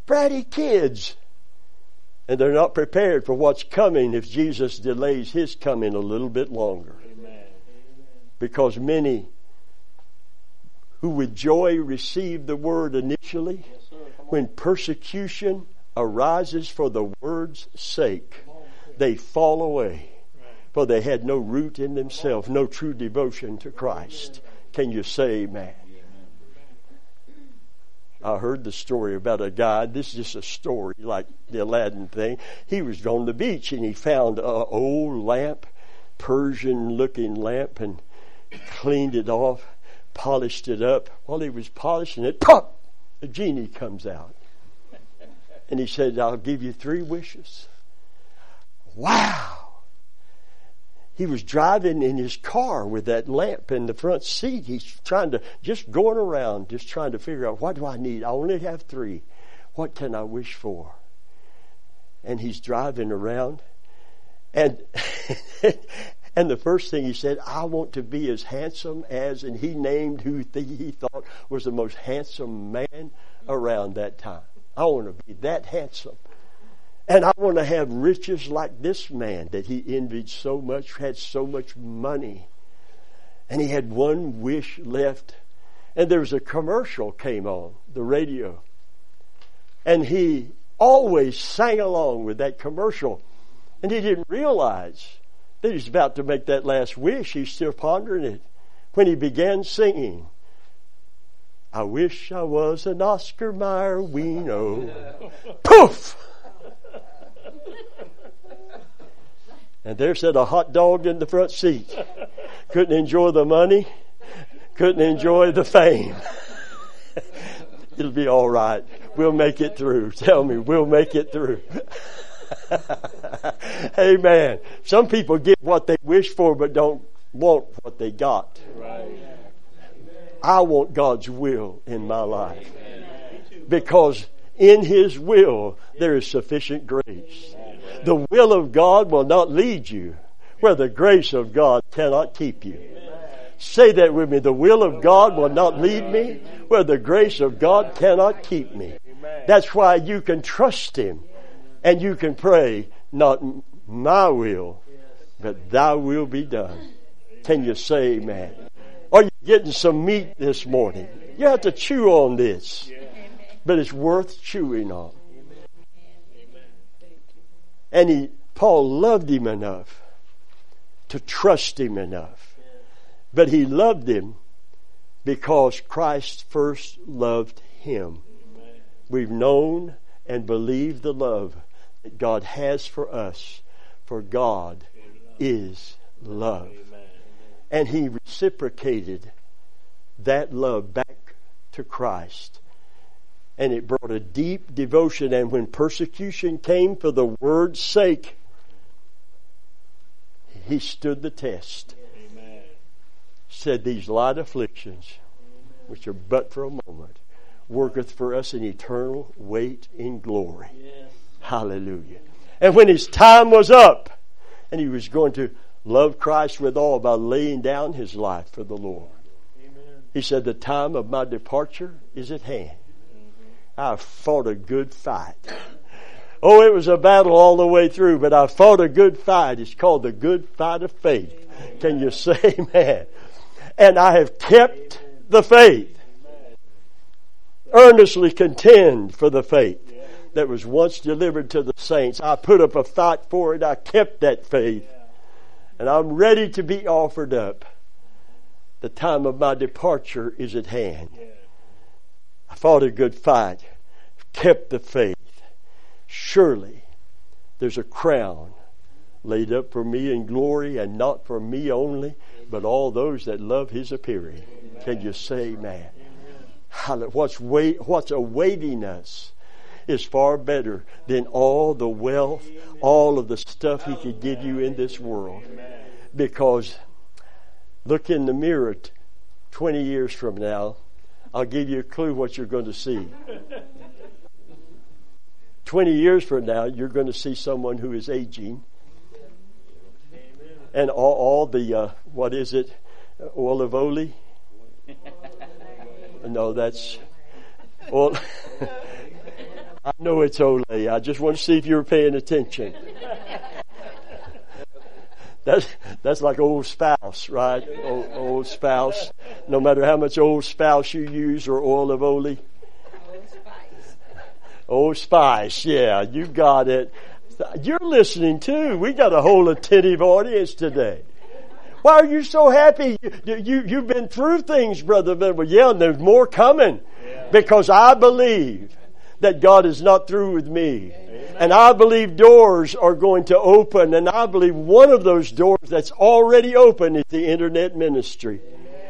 bratty kids. And they're not prepared for what's coming if Jesus delays his coming a little bit longer. Amen. Because many who with joy receive the word initially, yes, when persecution arises for the word's sake, they fall away. For they had no root in themselves, no true devotion to Christ. Can you say amen? I heard the story about a guy. This is just a story like the Aladdin thing. He was on the beach and he found an old lamp, Persian looking lamp, and cleaned it off, polished it up. While he was polishing it, pop! A genie comes out. And he said, I'll give you three wishes. Wow! He was driving in his car with that lamp in the front seat. He's trying to, just going around, just trying to figure out, what do I need? I only have three. What can I wish for? And he's driving around. And and the first thing he said, I want to be as handsome as, and he named who he thought was the most handsome man around that time. I want to be that handsome. And I want to have riches like this man that he envied so much, had so much money. And he had one wish left. And there was a commercial came on the radio. And he always sang along with that commercial. And he didn't realize that he's about to make that last wish. He's still pondering it. When he began singing, I wish I was an Oscar Mayer Wiener. Poof! And there sat a hot dog in the front seat. Couldn't enjoy the money. Couldn't enjoy the fame. It'll be all right. We'll make it through. Tell me, we'll make it through. Amen. Some people get what they wish for but don't want what they got. Right. I want God's will in my life. Because in His will there is sufficient grace. The will of God will not lead you where the grace of God cannot keep you. Say that with me. The will of God will not lead me where the grace of God cannot keep me. That's why you can trust Him and you can pray, not my will, but thy will be done. Can you say amen? Are you getting some meat this morning? You have to chew on this, but it's worth chewing on. And he, Paul loved him enough to trust him enough. But he loved him because Christ first loved him. We've known and believed the love that God has for us. For God is love. And he reciprocated that love back to Christ. And it brought a deep devotion. And when persecution came for the word's sake, he stood the test. Amen. Said, these light afflictions, which are but for a moment, worketh for us an eternal weight in glory. Yes. Hallelujah. And when his time was up, and he was going to love Christ with all by laying down his life for the Lord, Amen. He said, the time of my departure is at hand. I fought a good fight. Oh, it was a battle all the way through, but I fought a good fight. It's called the good fight of faith. Amen. Can you say amen? And I have kept the faith. Earnestly contend for the faith that was once delivered to the saints. I put up a fight for it. I kept that faith. And I'm ready to be offered up. The time of my departure is at hand. I fought a good fight, kept the faith. Surely there's a crown laid up for me in glory, and not for me only, but all those that love His appearing. Amen. Can you say amen? Amen. What's, wait, what's awaiting us is far better than all the wealth, all of the stuff He could give you in this world. Because look in the mirror twenty years from now, I'll give you a clue what you're going to see. Twenty years from now, you're going to see someone who is aging. And all, all the, uh, what is it? Olive oil? No, that's, well, I know it's Ole. I just want to see if you were paying attention. That's, that's like old spouse, right? Old, old spouse. No matter how much old spouse you use or oil of Ole. Old Spice. Old Spice, yeah, you got it. You're listening too. We got a whole attentive audience today. Why are you so happy? You, you, you've been through things, Brother Venable. Yeah, and there's more coming. Because I believe that God is not through with me. And I believe doors are going to open. And I believe one of those doors that's already open is the internet ministry.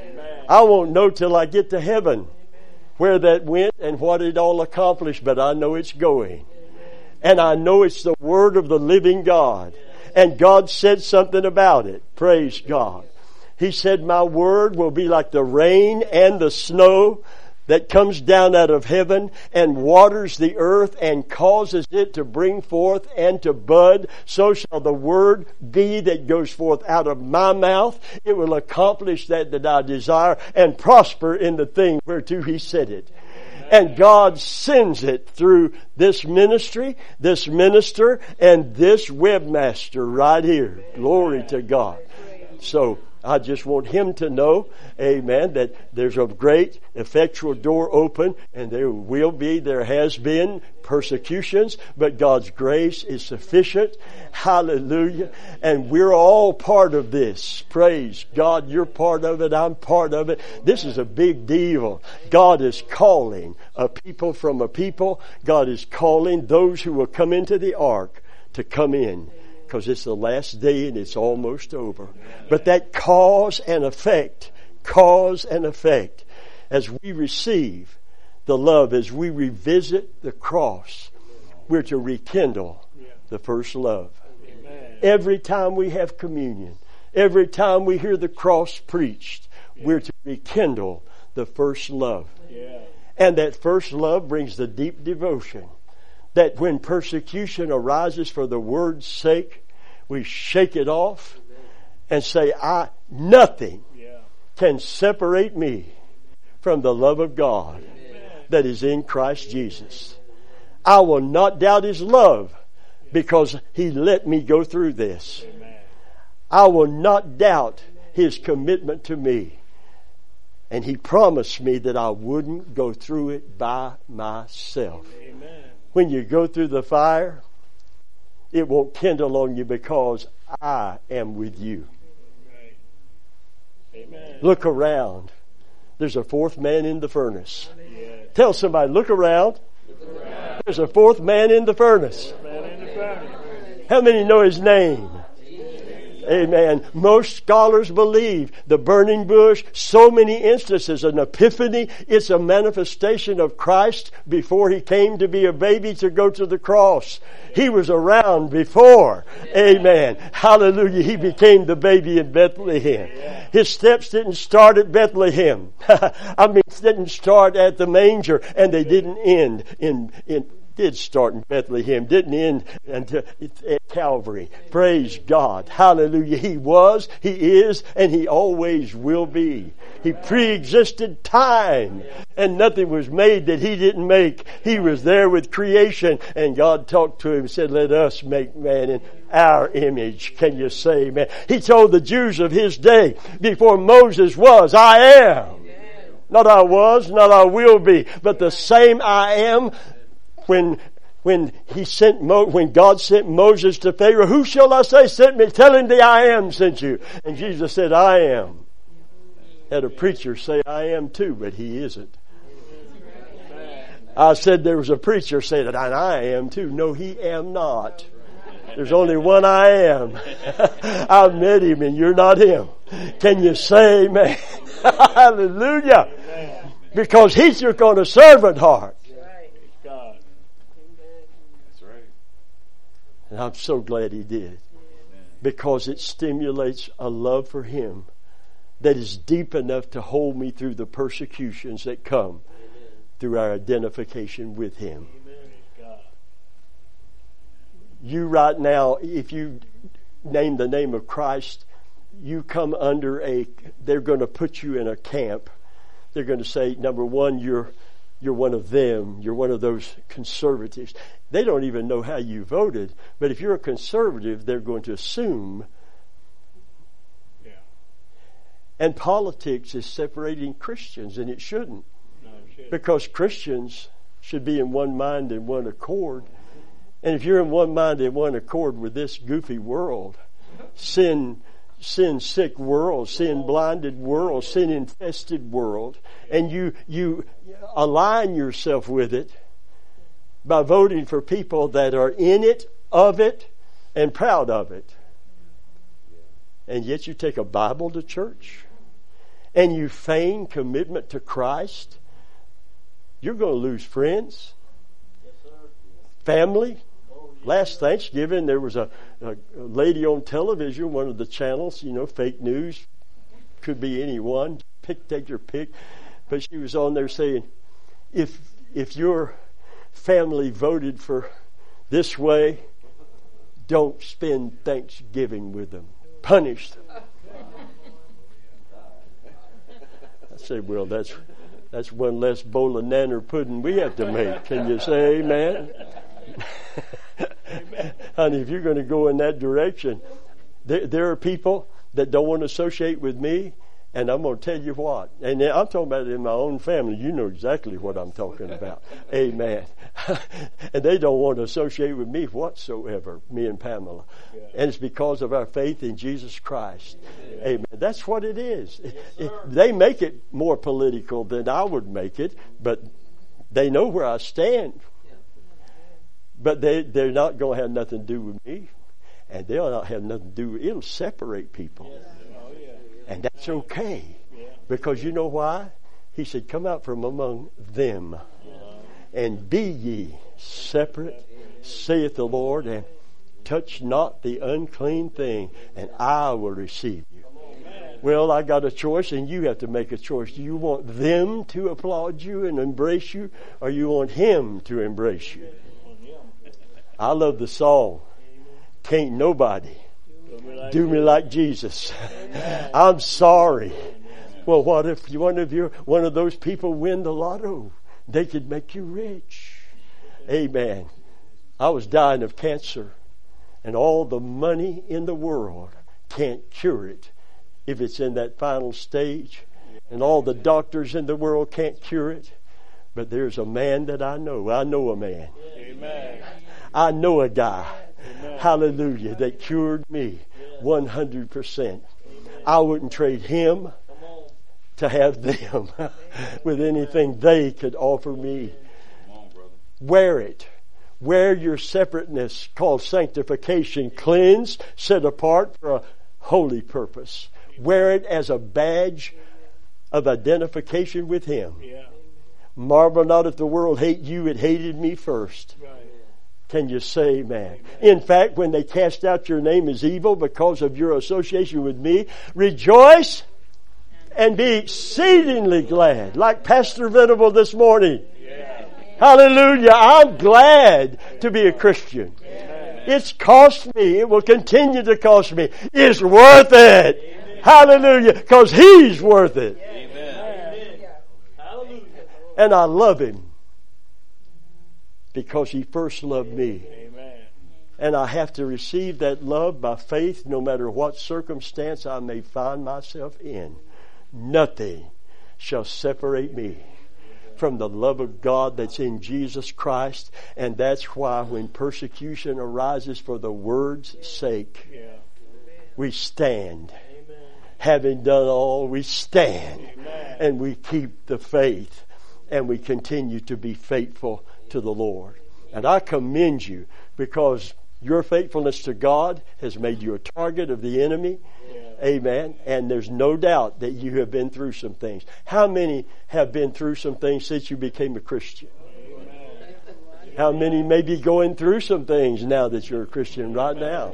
I won't know till I get to heaven where that went and what it all accomplished. But I know it's going. And I know it's the Word of the living God. And God said something about it. Praise God. He said, my Word will be like the rain and the snow that comes down out of heaven and waters the earth and causes it to bring forth and to bud. So shall the word be that goes forth out of my mouth. It will accomplish that that I desire and prosper in the thing whereto he said it. And God sends it through this ministry, this minister, and this webmaster right here. Glory to God. So I just want him to know, amen, that there's a great effectual door open, and there will be, there has been persecutions, but God's grace is sufficient. Hallelujah. And we're all part of this. Praise God. You're part of it. I'm part of it. This is a big deal. God is calling a people from a people. God is calling those who will come into the ark to come in. Because it's the last day and it's almost over. But that cause and effect, cause and effect, as we receive the love, as we revisit the cross, we're to rekindle the first love. Amen. Every time we have communion, every time we hear the cross preached, we're to rekindle the first love. Yeah. And that first love brings the deep devotion that when persecution arises for the word's sake, we shake it off and say, I, nothing can separate me from the love of God that is in Christ Jesus. I will not doubt his love because he let me go through this. I will not doubt his commitment to me. And he promised me that I wouldn't go through it by myself. Amen. When you go through the fire, it won't kindle on you because I am with you. Amen. Look around. There's a fourth man in the furnace. Yes. Tell somebody, look around. Look around. There's a fourth man in the furnace. Man in the furnace. How many know his name? Amen. Most scholars believe the burning bush, so many instances, an epiphany, it's a manifestation of Christ before he came to be a baby to go to the cross. He was around before. Amen. Hallelujah. He became the baby in Bethlehem. His steps didn't start at Bethlehem. I mean, didn't start at the manger, and they didn't end in, in did start in Bethlehem, didn't end until at Calvary. Praise God. Hallelujah. He was, he is, and he always will be. He pre-existed time, and nothing was made that he didn't make. He was there with creation, and God talked to him and said, let us make man in our image. Can you say amen? He told the Jews of his day, before Moses was, I am. Not I was, not I will be, but the same I am. When when he sent Mo, when God sent Moses to Pharaoh, who shall I say sent me? Tell him the I am sent you. And Jesus said, I am. Had a preacher say, I am too, but he isn't. I said there was a preacher say that I am too. No, he am not. There's only one I am. I met him and you're not him. Can you say amen? Hallelujah. Because he took on a servant heart. And I'm so glad he did. Because it stimulates a love for him that is deep enough to hold me through the persecutions that come through our identification with him. You right now, if you name the name of Christ, you come under a, they're going to put you in a camp. They're going to say, number one, you're you're one of them. You're one of those conservatives. They don't even know how you voted, but if you're a conservative, they're going to assume. Yeah. And politics is separating Christians, and it shouldn't. No, it shouldn't. Because Christians should be in one mind and one accord. And if you're in one mind and one accord with this goofy world, sin sin sick world, sin blinded world, sin infested world, and you you align yourself with it by voting for people that are in it, of it, and proud of it. And yet you take a Bible to church and you feign commitment to Christ, you're going to lose friends, family. Last Thanksgiving, there was a, a, a lady on television, one of the channels, you know, fake news, could be anyone, pick, take your pick. But she was on there saying, if if your family voted for this way, don't spend Thanksgiving with them. Punish them. I said, well, that's that's one less bowl of nanner pudding we have to make. Can you say amen? Honey, if you're going to go in that direction, there, there are people that don't want to associate with me, and I'm going to tell you what. And I'm talking about it in my own family. You know exactly what I'm talking about. Amen. And they don't want to associate with me whatsoever, me and Pamela. Yeah. And it's because of our faith in Jesus Christ. Yeah. Amen. That's what it is. Yes, it, they make it more political than I would make it, but they know where I stand. But they, they're not going to have nothing to do with me. And they'll not have nothing to do with it. It'll separate people. Yes. Oh, yeah. And that's okay. Yeah. Because you know why? He said, come out from among them. Yeah. And be ye separate, saith the Lord, and touch not the unclean thing, and I will receive you. Amen. Well, I got a choice, and you have to make a choice. Do you want them to applaud you and embrace you, or you want Him to embrace you? I love the song, Can't Nobody Do Me Like Jesus. I'm sorry. Well, what if one of your one of those people win the lotto? They could make you rich. Amen. I was dying of cancer, and all the money in the world can't cure it if it's in that final stage, and all the doctors in the world can't cure it. But there's a man that I know. I know a man. Amen. I know a guy, Amen. Hallelujah, that cured me one hundred percent. I wouldn't trade him to have them with anything they could offer me. Wear it. Wear your separateness called sanctification, cleansed, set apart for a holy purpose. Wear it as a badge of identification with Him. Marvel not if the world hate you, it hated me first. Can you say amen? In fact, when they cast out your name as evil because of your association with me, rejoice and be exceedingly glad. Like Pastor Venable this morning. Yeah. Hallelujah. I'm glad to be a Christian. Amen. It's cost me. It will continue to cost me. It's worth it. Amen. Hallelujah. Because He's worth it. Amen. Hallelujah. And I love Him. Because He first loved me. Amen. And I have to receive that love by faith no matter what circumstance I may find myself in. Nothing shall separate me from the love of God that's in Jesus Christ. And that's why when persecution arises for the word's sake, yeah. we stand. Amen. Having done all, we stand. Amen. And we keep the faith. And we continue to be faithful to the Lord. And I commend you because your faithfulness to God has made you a target of the enemy. Yeah. Amen. And there's no doubt that you have been through some things. How many have been through some things since you became a Christian? Amen. How many may be going through some things now that you're a Christian right now?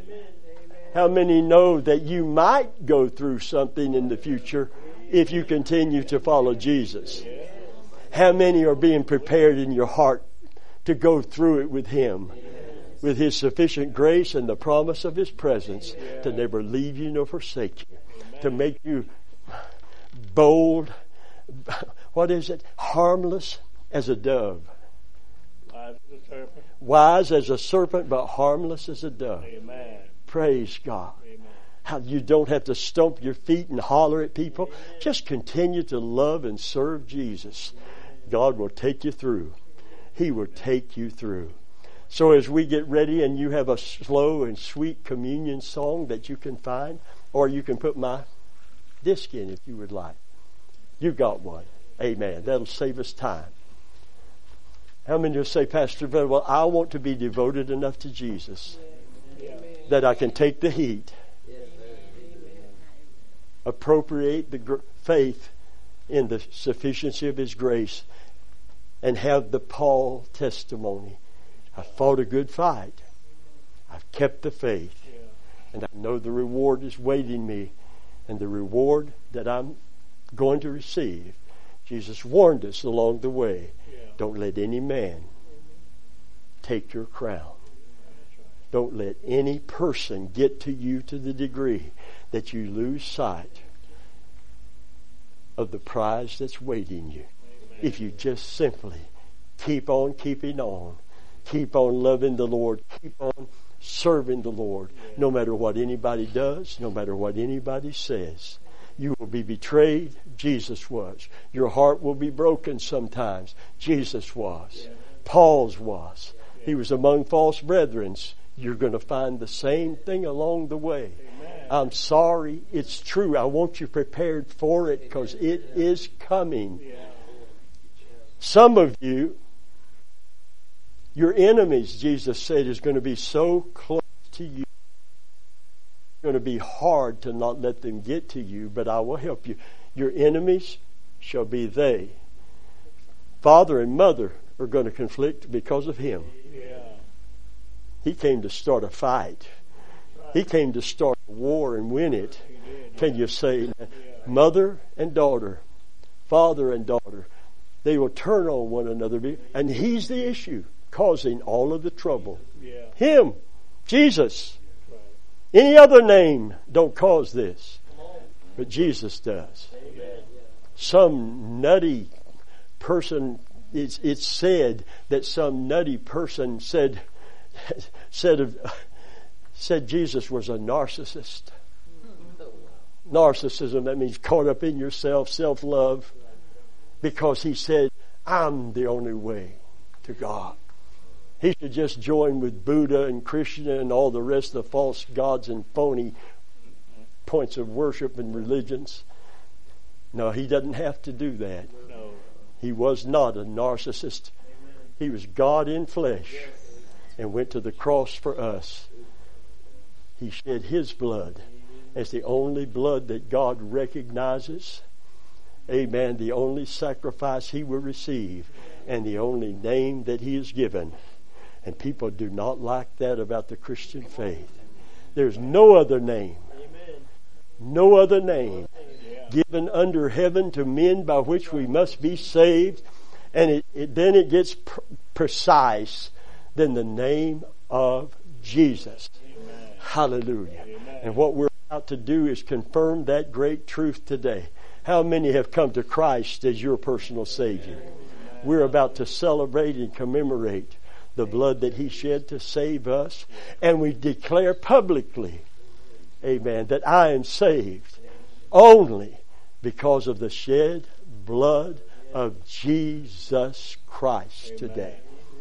How many know that you might go through something in the future if you continue to follow Jesus? How many are being prepared in your heart to go through it with Him, with His sufficient grace and the promise of His presence to never leave you nor forsake you, to make you bold, what is it, harmless, as a dove. Wise as a serpent. Wise as a serpent, but harmless as a dove. Amen. Praise God. Amen. How you don't have to stomp your feet and holler at people. Amen. Just continue to love and serve Jesus. God will take you through. He will take you through. So as we get ready, and you have a slow and sweet communion song that you can find, or you can put my disc in if you would like. You've got one. Amen. That'll save us time. How many will say, Pastor, well, I want to be devoted enough to Jesus that I can take the heat, appropriate the gr- faith in the sufficiency of His grace, and have the Paul testimony. I fought a good fight. I've kept the faith. And I know the reward is waiting me. And the reward that I'm going to receive, Jesus warned us along the way. Don't let any man take your crown. Don't let any person get to you to the degree that you lose sight of the prize that's waiting you. Amen. If you just simply keep on keeping on, keep on loving the Lord, keep on serving the Lord, yeah. No matter what anybody does, no matter what anybody says. You will be betrayed. Jesus was. Your heart will be broken sometimes. Jesus was. Yeah. Paul's was. Yeah. He was among false brethren. You're going to find the same thing along the way. Amen. I'm sorry. It's true. I want you prepared for it because it yeah. is coming. Yeah. Some of you, your enemies, Jesus said, is going to be so close to you. It's going to be hard to not let them get to you, but I will help you. Your enemies shall be they. Father and mother are going to conflict because of him. Yeah. He came to start a fight. He came to start a war and win it. Can you say, mother and daughter, father and daughter, they will turn on one another, and he's the issue causing all of the trouble. Yeah. Him, Jesus. Right. Any other name don't cause this, but Jesus does. Amen. Some nutty person, it's, it's said that some nutty person said said of, said Jesus was a narcissist. Narcissism, that means caught up in yourself, self-love, because he said, I'm the only way to God. He should just join with Buddha and Krishna and all the rest of the false gods and phony points of worship and religions. No, he doesn't have to do that. No. He was not a narcissist. He was God in flesh and went to the cross for us. He shed his blood as the only blood that God recognizes. Amen. The only sacrifice he will receive and the only name that he is given. And people do not like that about the Christian faith. There's no other name. No other name given under heaven to men by which we must be saved. And it, it, then it gets pr- precise than the name of Jesus. Amen. Hallelujah. Amen. And what we're about to do is confirm that great truth today. How many have come to Christ as your personal Savior? Amen. We're about to celebrate and commemorate the blood that he shed to save us. And we declare publicly, amen, that I am saved only because of the shed blood of Jesus Christ today.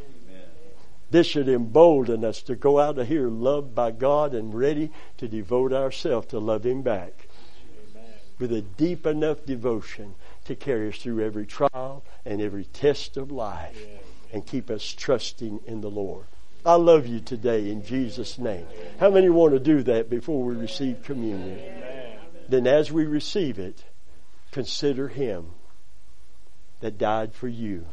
This should embolden us to go out of here loved by God and ready to devote ourselves to love him back with a deep enough devotion to carry us through every trial and every test of life and keep us trusting in the Lord. I love you today in Jesus' name. How many want to do that before we receive communion? Amen. Then as we receive it, consider him that died for you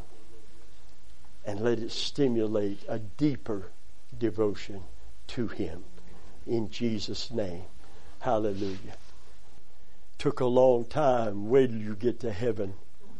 and let it stimulate a deeper devotion to him in Jesus' name. Hallelujah. Took a long time. Wait till you get to heaven.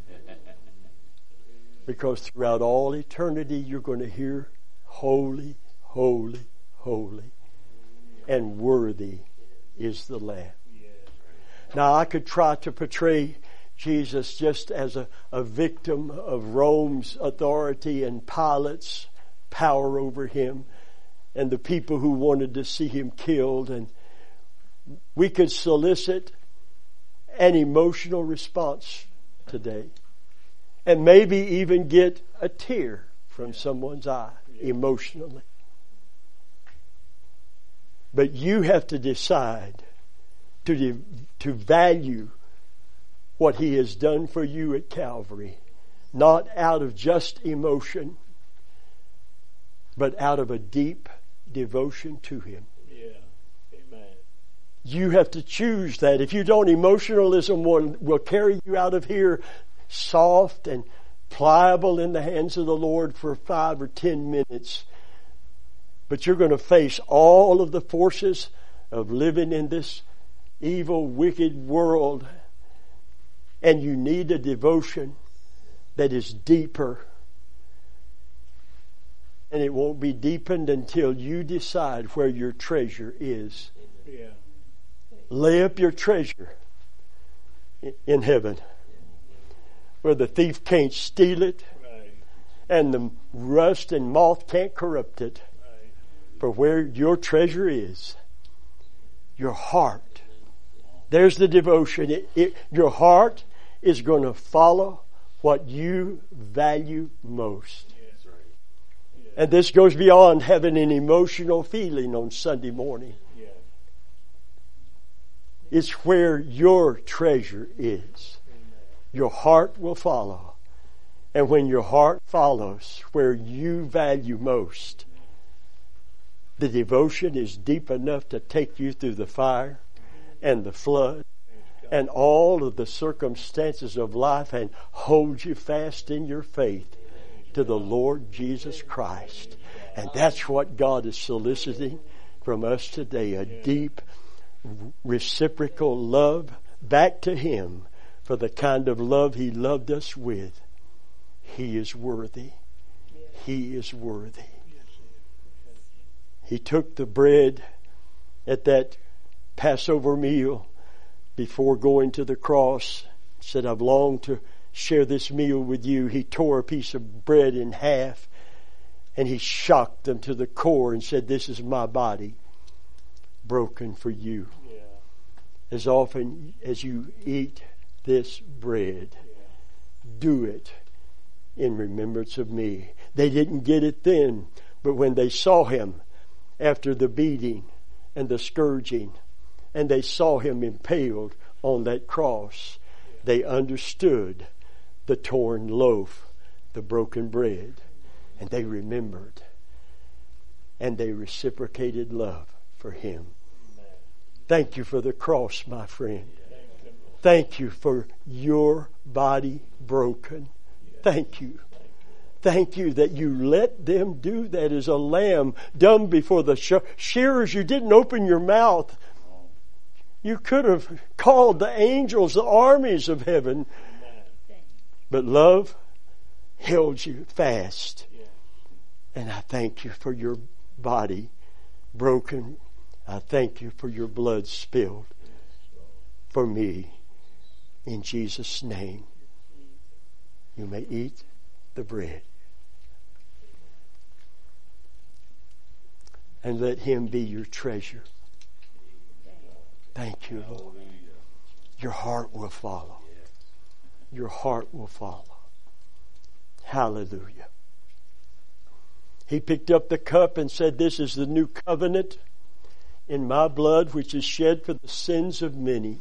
Because throughout all eternity you're going to hear holy, holy, holy, and worthy is the Lamb. Now I could try to portray Jesus just as a, a victim of Rome's authority and Pilate's power over him and the people who wanted to see him killed. And we could solicit an emotional response today and maybe even get a tear from someone's eye emotionally. But you have to decide to, to value what he has done for you at Calvary, not out of just emotion, but out of a deep devotion to him. Yeah. Amen. You have to choose that. If you don't, emotionalism will, will carry you out of here soft and pliable in the hands of the Lord for five or ten minutes. But you're going to face all of the forces of living in this evil, wicked world. And you need a devotion that is deeper. And it won't be deepened until you decide where your treasure is. Yeah. Lay up your treasure in heaven, where the thief can't steal it, Right. and the rust and moth can't corrupt it. Right. For where your treasure is, your heart. There's the devotion. It, it, your heart is going to follow what you value most. Yes. Right. Yeah. And this goes beyond having an emotional feeling on Sunday morning. Yeah. It's where your treasure is. Amen. Your heart will follow. And when your heart follows where you value most, the devotion is deep enough to take you through the fire and the flood and all of the circumstances of life and hold you fast in your faith to the Lord Jesus Christ. And that's what God is soliciting from us today, a deep reciprocal love back to Him for the kind of love He loved us with. He is worthy. He is worthy. He took the bread at that Passover meal before going to the cross, said, I've longed to share this meal with you. He tore a piece of bread in half and He shocked them to the core and said, this is my body broken for you. Yeah. As often as you eat this bread, Yeah. do it in remembrance of me. They didn't get it then, but when they saw Him after the beating and the scourging, and they saw Him impaled on that cross, Yeah. they understood the torn loaf, the broken bread, and they remembered, and they reciprocated love for Him. Amen. Thank you for the cross, my friend. Thank you, Lord. Thank you for your body broken. Thank you. Thank you that you let them do that as a lamb dumb before the shearers. You didn't open your mouth. You could have called the angels, the armies of heaven. But love held you fast. And I thank you for your body broken. I thank you for your blood spilled for me. In Jesus' name, you may eat the bread. And let Him be your treasure. Thank you, Lord. Your heart will follow. Your heart will follow. Hallelujah. He picked up the cup and said, this is the new covenant in my blood, which is shed for the sins of many.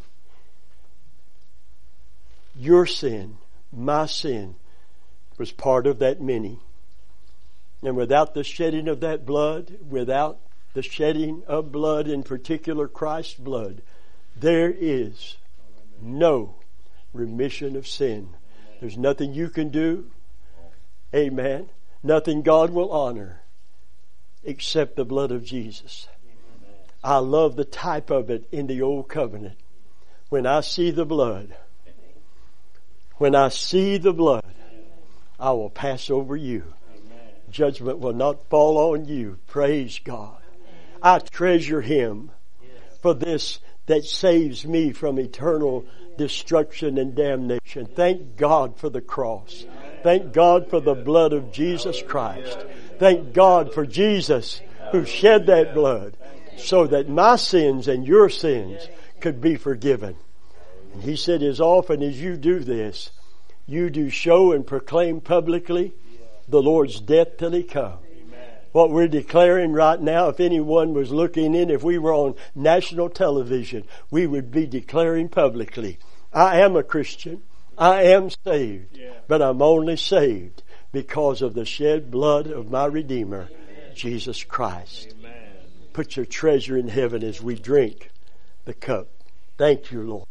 Your sin, my sin, was part of that many. And without the shedding of that blood, without the shedding of blood, in particular Christ's blood, there is no remission of sin. There's nothing you can do. Amen. Nothing God will honor except the blood of Jesus. I love the type of it in the old covenant. When I see the blood, when I see the blood, I will pass over you. Judgment will not fall on you. Praise God. I treasure Him for this that saves me from eternal destruction and damnation. Thank God for the cross. Thank God for the blood of Jesus Christ. Thank God for Jesus who shed that blood so that my sins and your sins could be forgiven. And he said, as often as you do this, you do show and proclaim publicly the Lord's death till He come. What we're declaring right now, if anyone was looking in, if we were on national television, we would be declaring publicly, I am a Christian. I am saved. But I'm only saved because of the shed blood of my Redeemer, Jesus Christ. Put your treasure in heaven as we drink the cup. Thank you, Lord.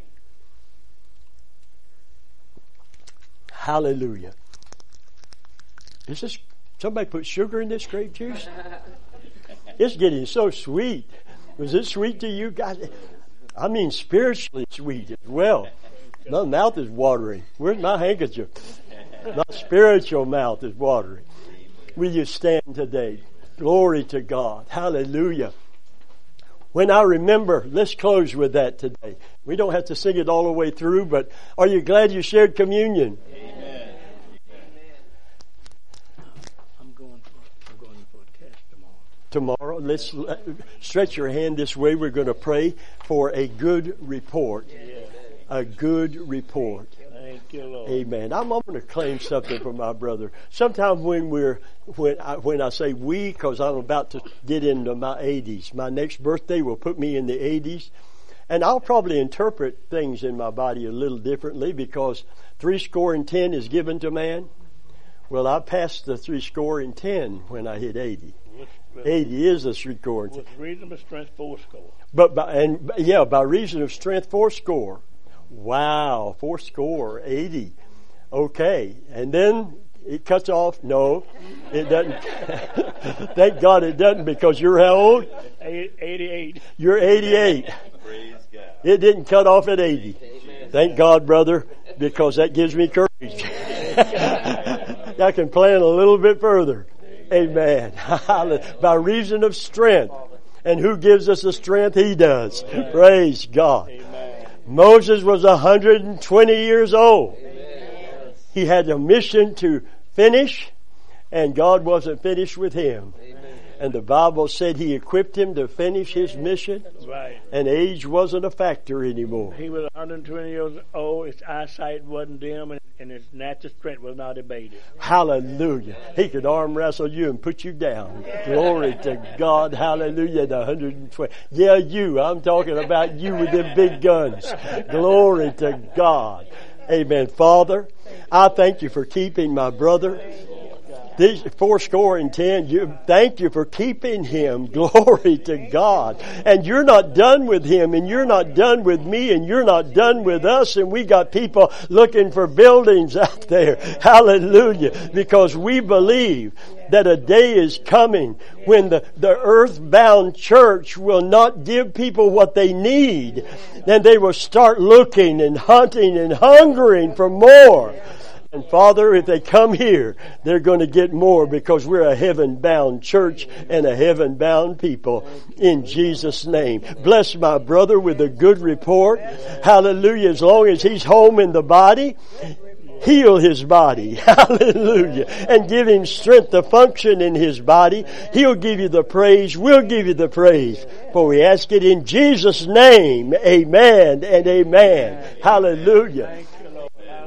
Hallelujah. Is this, somebody put sugar in this grape juice? It's getting so sweet. Was it sweet to you guys? I mean spiritually sweet as well. My mouth is watering. Where's my handkerchief? My spiritual mouth is watering. Will you stand today? Glory to God. Hallelujah. When I remember, let's close with that today. We don't have to sing it all the way through, but are you glad you shared communion? Amen. I'm going for, I'm going for a test tomorrow. Tomorrow, let's uh, stretch your hand this way. We're going to pray for a good report. Yeah. A good report. Thank you, Lord. Amen. I'm, I'm going to claim something for my brother. Sometimes when we're when I, when I say we, because I'm about to get into my eighties. My next birthday will put me in the eighties, and I'll probably interpret things in my body a little differently because three score and ten is given to man. Well, I passed the three score and ten when I hit eighty. With, eighty is a three score and ten. With reason of strength, four score. But by, and yeah, by reason of strength, four score. Wow, four score, eighty. Okay, and then it cuts off. No, it doesn't. Thank God it doesn't, because you're how old? eighty-eight. You're eighty-eight. Praise God. It didn't cut off at eighty. Thank God, brother, because that gives me courage. I can plan a little bit further. Amen. By reason of strength. And who gives us the strength? He does. Praise God. Moses was one hundred twenty years old. He had a mission to finish, and God wasn't finished with him. And the Bible said He equipped him to finish his mission, Right. and age wasn't a factor anymore. He was one hundred twenty years old. His eyesight wasn't dim, and, and his natural strength was not abated. Hallelujah. He could arm wrestle you and put you down. Glory to God. Hallelujah. The one hundred twenty. Yeah, you. I'm talking about you with them big guns. Glory to God. Amen. Father, I thank you for keeping my brother. These four score and ten, you, thank you for keeping him. Glory to God. And you're not done with him, and you're not done with me, and you're not done with us, and we got people looking for buildings out there. Hallelujah. Because we believe that a day is coming when the, the earthbound church will not give people what they need. Then they will start looking and hunting and hungering for more. And Father, if they come here, they're going to get more, because we're a heaven-bound church and a heaven-bound people. In Jesus' name. Bless my brother with a good report. Hallelujah. As long as he's home in the body, heal his body. Hallelujah. And give him strength to function in his body. He'll give you the praise. We'll give you the praise. For we ask it in Jesus' name. Amen and amen. Hallelujah.